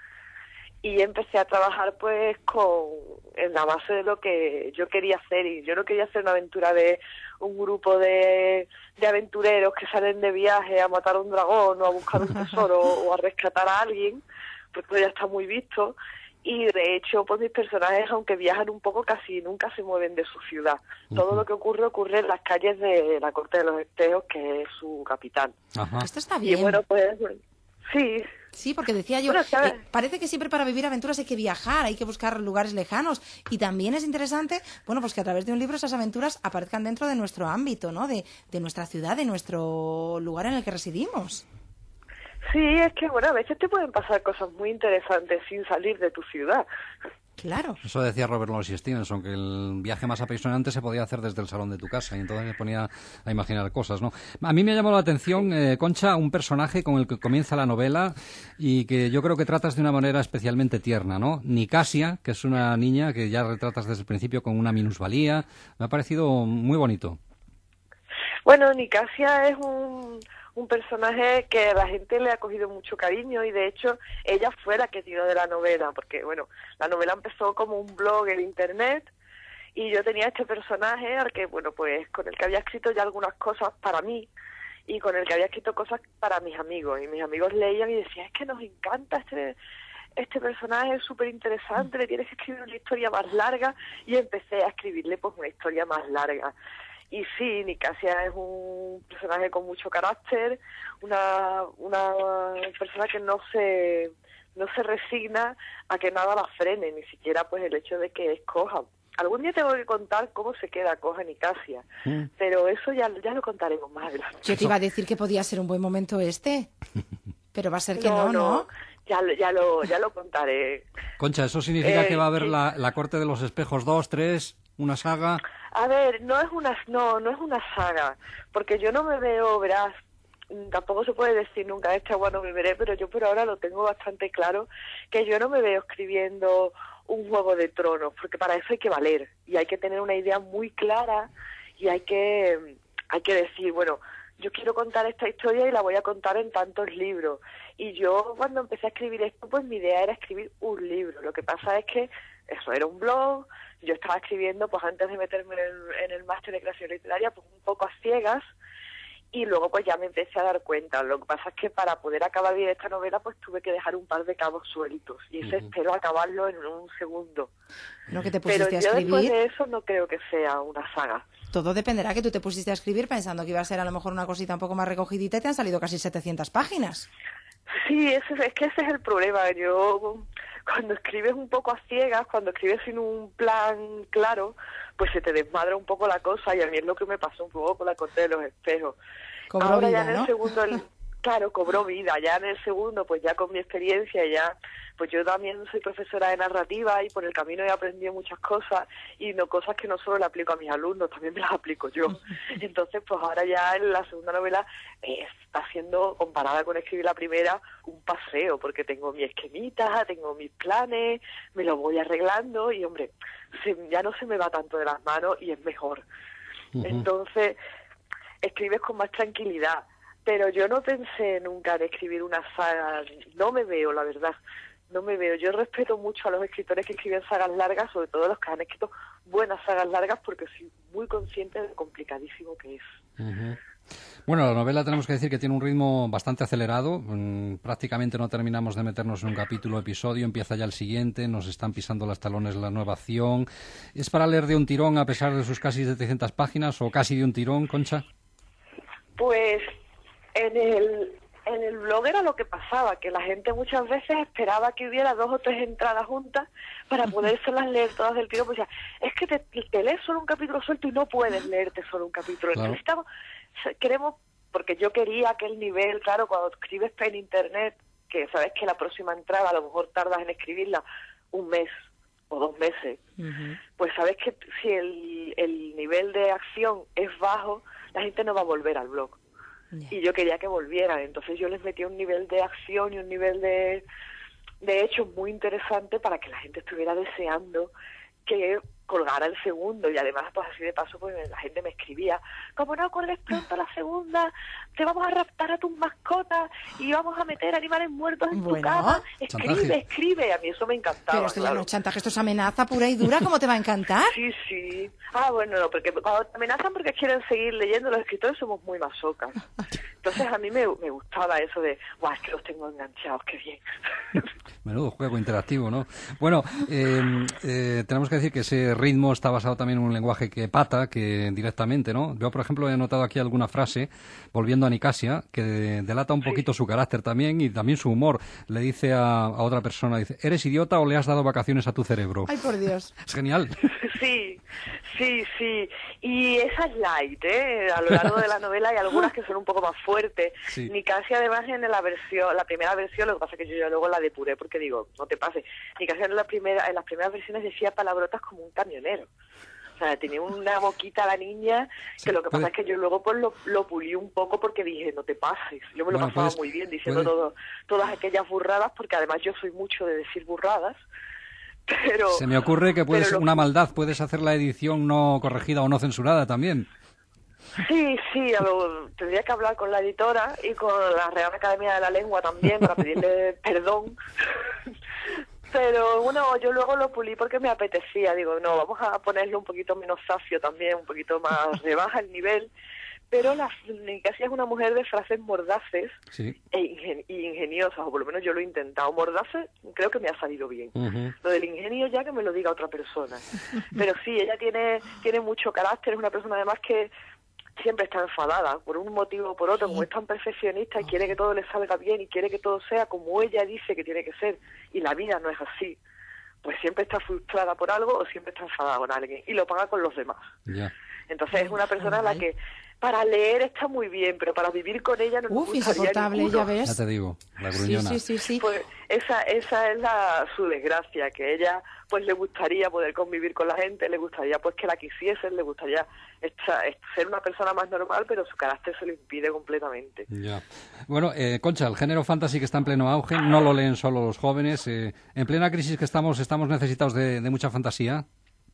Speaker 18: y empecé a trabajar pues con en la base de lo que yo quería hacer. Y yo no quería hacer una aventura de un grupo de, de aventureros que salen de viaje a matar a un dragón o a buscar un tesoro o a rescatar a alguien, porque ya está muy visto. Y de hecho, pues mis personajes, aunque viajan un poco, casi nunca se mueven de su ciudad. Uh-huh. Todo lo que ocurre, ocurre en las calles de la Corte de los Espejos, que es su capital.
Speaker 2: Ajá. Esto está bien.
Speaker 18: Y bueno, pues sí.
Speaker 2: Sí, porque decía yo,
Speaker 18: bueno,
Speaker 2: eh, parece que siempre para vivir aventuras hay que viajar, hay que buscar lugares lejanos. Y también es interesante, bueno, pues que a través de un libro esas aventuras aparezcan dentro de nuestro ámbito, ¿no? De, de nuestra ciudad, de nuestro lugar en el que residimos.
Speaker 18: Sí, es que, bueno, a veces te pueden pasar cosas muy interesantes sin salir de tu ciudad.
Speaker 2: Claro.
Speaker 4: Eso decía Robert Louis Stevenson, que el viaje más apasionante se podía hacer desde el salón de tu casa, y entonces me ponía a imaginar cosas, ¿no? A mí me ha llamado la atención, eh, Concha, un personaje con el que comienza la novela y que yo creo que tratas de una manera especialmente tierna, ¿no? Nicasia, que es una niña que ya retratas desde el principio con una minusvalía. Me ha parecido muy bonito.
Speaker 18: Bueno, Nicasia es un... un personaje que a la gente le ha cogido mucho cariño y de hecho ella fue la que tiró de la novela, porque bueno, la novela empezó como un blog en internet y yo tenía este personaje al que, bueno, pues con el que había escrito ya algunas cosas para mí y con el que había escrito cosas para mis amigos, y mis amigos leían y decían, es que nos encanta este este personaje, es súper interesante, le tienes que escribir una historia más larga, y empecé a escribirle pues una historia más larga. Y sí, Nicasia es un personaje con mucho carácter, una una persona que no se no se resigna a que nada la frene, ni siquiera pues el hecho de que es coja. Algún día tengo que contar cómo se queda coja Nicasia, mm. pero eso ya, ya lo contaremos más adelante.
Speaker 2: Yo te iba a decir que podía ser un buen momento este, pero va a ser que no, ¿no? ¿no?
Speaker 18: no. Ya, ya, lo, ya lo contaré.
Speaker 4: Concha, ¿eso significa
Speaker 18: eh,
Speaker 4: que va a haber
Speaker 18: sí.
Speaker 4: la, la Corte de los Espejos dos, tres, una saga?
Speaker 18: A ver, no es una no no es una saga, porque yo no me veo, verás, tampoco se puede decir nunca este agua no beberé, pero yo por ahora lo tengo bastante claro, que yo no me veo escribiendo un Juego de Tronos, porque para eso hay que valer y hay que tener una idea muy clara y hay que hay que decir, bueno, yo quiero contar esta historia y la voy a contar en tantos libros. Y yo cuando empecé a escribir esto, pues mi idea era escribir un libro. Lo que pasa es que eso era un blog, yo estaba escribiendo pues antes de meterme en el, en el máster de creación literaria pues un poco a ciegas, y luego pues ya me empecé a dar cuenta. Lo que pasa es que para poder acabar bien esta novela pues tuve que dejar un par de cabos sueltos y ese uh-huh. espero acabarlo en un segundo.
Speaker 2: Lo que te pusiste
Speaker 18: Pero
Speaker 2: a
Speaker 18: yo
Speaker 2: escribir,
Speaker 18: después de eso no creo que sea una saga.
Speaker 2: Todo dependerá que tú te pusiste a escribir pensando que iba a ser a lo mejor una cosita un poco más recogidita y te han salido casi setecientas páginas.
Speaker 18: Sí, ese, es que ese es el problema. Yo, cuando escribes un poco a ciegas, cuando escribes sin un plan claro, pues se te desmadra un poco la cosa, y a mí es lo que me pasó un poco con La corte de los espejos.
Speaker 2: Cobró
Speaker 18: Ahora
Speaker 2: vida,
Speaker 18: ya en el
Speaker 2: ¿no?
Speaker 18: segundo, el, claro, cobró vida. Ya en el segundo, pues ya con mi experiencia, ya, pues yo también soy profesora de narrativa y por el camino he aprendido muchas cosas, y no cosas que no solo le aplico a mis alumnos, también me las aplico yo. Entonces, pues ahora ya en la segunda novela eh, está siendo, comparada con escribir la primera, un paseo, porque tengo mi esquemita, tengo mis planes, me lo voy arreglando y, hombre, se, ya no se me va tanto de las manos y es mejor. Uh-huh. Entonces, escribes con más tranquilidad. Pero yo no pensé nunca en escribir una saga, no me veo, la verdad, no me veo. Yo respeto mucho a los escritores que escriben sagas largas, sobre todo los que han escrito buenas sagas largas, porque soy muy consciente de lo complicadísimo que es.
Speaker 4: Uh-huh. Bueno, la novela tenemos que decir que tiene un ritmo bastante acelerado, mm, prácticamente no terminamos de meternos en un capítulo o episodio, empieza ya el siguiente, nos están pisando los talones la nueva acción. ¿Es para leer de un tirón a pesar de sus casi setecientas páginas, o casi de un tirón, Concha?
Speaker 18: Pues en el, en el blog era lo que pasaba, que la gente muchas veces esperaba que hubiera dos o tres entradas juntas para podérselas leer todas del tiro, pues ya, es que te, te lees solo un capítulo suelto y no puedes leerte solo un capítulo. Claro. Necesitamos, queremos, porque yo quería que el nivel, claro, cuando escribes en internet, que sabes que la próxima entrada a lo mejor tardas en escribirla un mes o dos meses, uh-huh. pues sabes que si el, el nivel de acción es bajo, la gente no va a volver al blog. Yeah. Y yo quería que volvieran, entonces yo les metí un nivel de acción y un nivel de, de hechos muy interesante para que la gente estuviera deseando que colgara el segundo, y además pues así de paso pues la gente me escribía, como no colgues pronto la segunda, te vamos a raptar a tus mascotas y vamos a meter animales muertos en bueno, tu cama, escribe, chantaje. escribe, a mí eso me encantaba.
Speaker 2: Pero esto
Speaker 18: claro.
Speaker 2: ya no es chantaje, esto es amenaza pura y dura, ¿cómo te va a encantar?
Speaker 18: Sí, sí, ah bueno, no, porque cuando te amenazan porque quieren seguir leyendo, los escritores somos muy masocas, entonces a mí me, me gustaba eso de, guau, es que los tengo enganchados, qué bien.
Speaker 4: Menudo juego interactivo, ¿no? Bueno, eh, eh, tenemos que decir que ese ritmo está basado también en un lenguaje que pata, que directamente, ¿no? Yo, por ejemplo, he notado aquí alguna frase, volviendo a Nicasia, que delata un poquito sí. su carácter también y también su humor. Le dice a, a otra persona, dice, ¿eres idiota o le has dado vacaciones a tu cerebro?
Speaker 2: Ay, por Dios.
Speaker 4: Es genial.
Speaker 18: Sí, sí, sí. Y esa es light, ¿eh? A lo largo de la novela hay algunas que son un poco más fuertes. Sí. Nicasia, además, en la versión, la primera versión, lo que pasa es que yo ya luego la depuré porque digo, no te pases. Nicasia en, la primera, en las primeras versiones decía palabrotas como un camionero. O sea, tenía una boquita la niña, que sí, lo que pasa puede... es que yo luego pues lo, lo pulí un poco porque dije, no te pases. Yo me lo bueno, pasaba puedes... muy bien diciendo puede... todo, todas aquellas burradas, porque además yo soy mucho de decir burradas. Pero,
Speaker 4: se me ocurre que puedes lo... una maldad, puedes hacer la edición no corregida o no censurada también.
Speaker 18: Sí, sí, lo, tendría que hablar con la editora y con la Real Academia de la Lengua también para pedirle perdón. Pero bueno, yo luego lo pulí porque me apetecía. Digo, no, vamos a ponerle un poquito menos safio también, un poquito más rebaja el nivel. Pero la Nicasia es una mujer de frases mordaces sí. e ingen- y ingeniosas, o por lo menos yo lo he intentado. Mordaces creo que me ha salido bien. Uh-huh. Lo del ingenio ya que me lo diga otra persona. Pero sí, ella tiene, tiene mucho carácter, es una persona además que siempre está enfadada, por un motivo o por otro, como es tan perfeccionista y quiere que todo le salga bien y quiere que todo sea como ella dice que tiene que ser, y la vida no es así, pues siempre está frustrada por algo o siempre está enfadada con alguien, y lo paga con los demás. Yeah. Entonces es una persona a la que para leer está muy bien, pero para vivir con ella no
Speaker 2: Uf,
Speaker 18: nos gustaría
Speaker 2: insoportable,
Speaker 18: ninguno.
Speaker 2: ya ves.
Speaker 4: Ya te digo, la gruñona.
Speaker 2: Sí, sí, sí, sí.
Speaker 18: Pues esa, esa es la, su desgracia, que ella pues le gustaría poder convivir con la gente, le gustaría pues que la quisiesen, le gustaría esta, ser una persona más normal, pero su carácter se lo impide completamente.
Speaker 4: Ya. Bueno, eh, Concha, el género fantasy que está en pleno auge, no lo leen solo los jóvenes. Eh, en plena crisis que estamos, ¿estamos necesitados de, de mucha fantasía?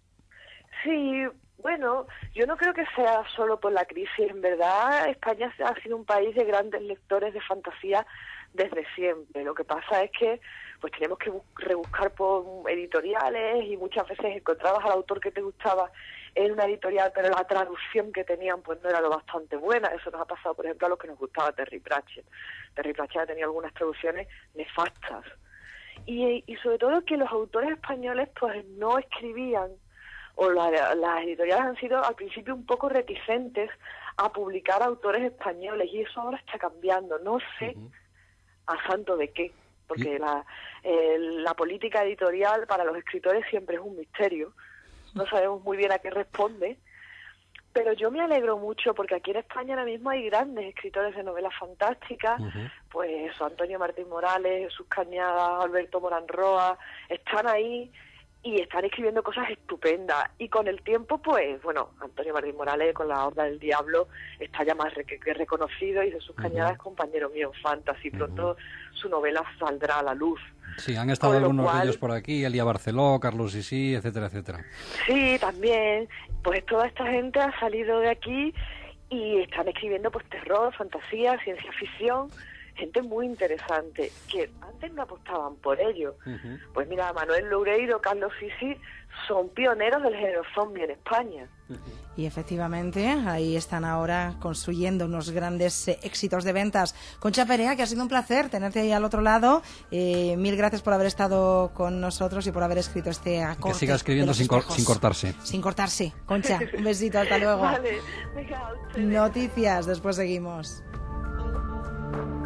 Speaker 18: Sí. Bueno, yo no creo que sea solo por la crisis. En verdad, España ha sido un país de grandes lectores de fantasía desde siempre. Lo que pasa es que pues tenemos que rebuscar por editoriales y muchas veces encontrabas al autor que te gustaba en una editorial, pero la traducción que tenían pues no era lo bastante buena. Eso nos ha pasado, por ejemplo, a los que nos gustaba Terry Pratchett. Terry Pratchett ha tenido algunas traducciones nefastas. Y, y sobre todo que los autores españoles pues no escribían, o la, las editoriales han sido al principio un poco reticentes a publicar autores españoles, y eso ahora está cambiando. No sé uh-huh. a santo de qué, porque la, eh, la política editorial para los escritores siempre es un misterio. No sabemos muy bien a qué responde, pero yo me alegro mucho porque aquí en España ahora mismo hay grandes escritores de novelas fantásticas, uh-huh. pues eso, Antonio Martín Morales, Jesús Cañada, Alberto Morán Roa, están ahí y están escribiendo cosas estupendas. Y con el tiempo, pues, bueno, Antonio Martín Morales con La Horda del Diablo está ya más re- que reconocido, y Jesús Cañada uh-huh. es compañero mío en Fantasy. Pronto uh-huh. su novela saldrá a la luz.
Speaker 4: Sí, han estado algunos cual, de ellos por aquí, Elia Barceló, Carlos Sisi, etcétera, etcétera.
Speaker 18: Sí, también. Pues toda esta gente ha salido de aquí y están escribiendo pues terror, fantasía, ciencia ficción, gente muy interesante, que antes no apostaban por ello. Uh-huh. Pues mira, Manuel Loureiro, Carlos Sisi son pioneros del género zombie en España.
Speaker 2: Uh-huh. Y efectivamente, ahí están ahora construyendo unos grandes eh, éxitos de ventas. Concha Perea, que ha sido un placer tenerte ahí al otro lado. Eh, mil gracias por haber estado con nosotros y por haber escrito este acorde.
Speaker 4: Que siga escribiendo sin, cor- sin cortarse.
Speaker 2: Sin cortarse. Concha, un besito, hasta luego.
Speaker 18: Vale, venga,
Speaker 2: Noticias, después seguimos.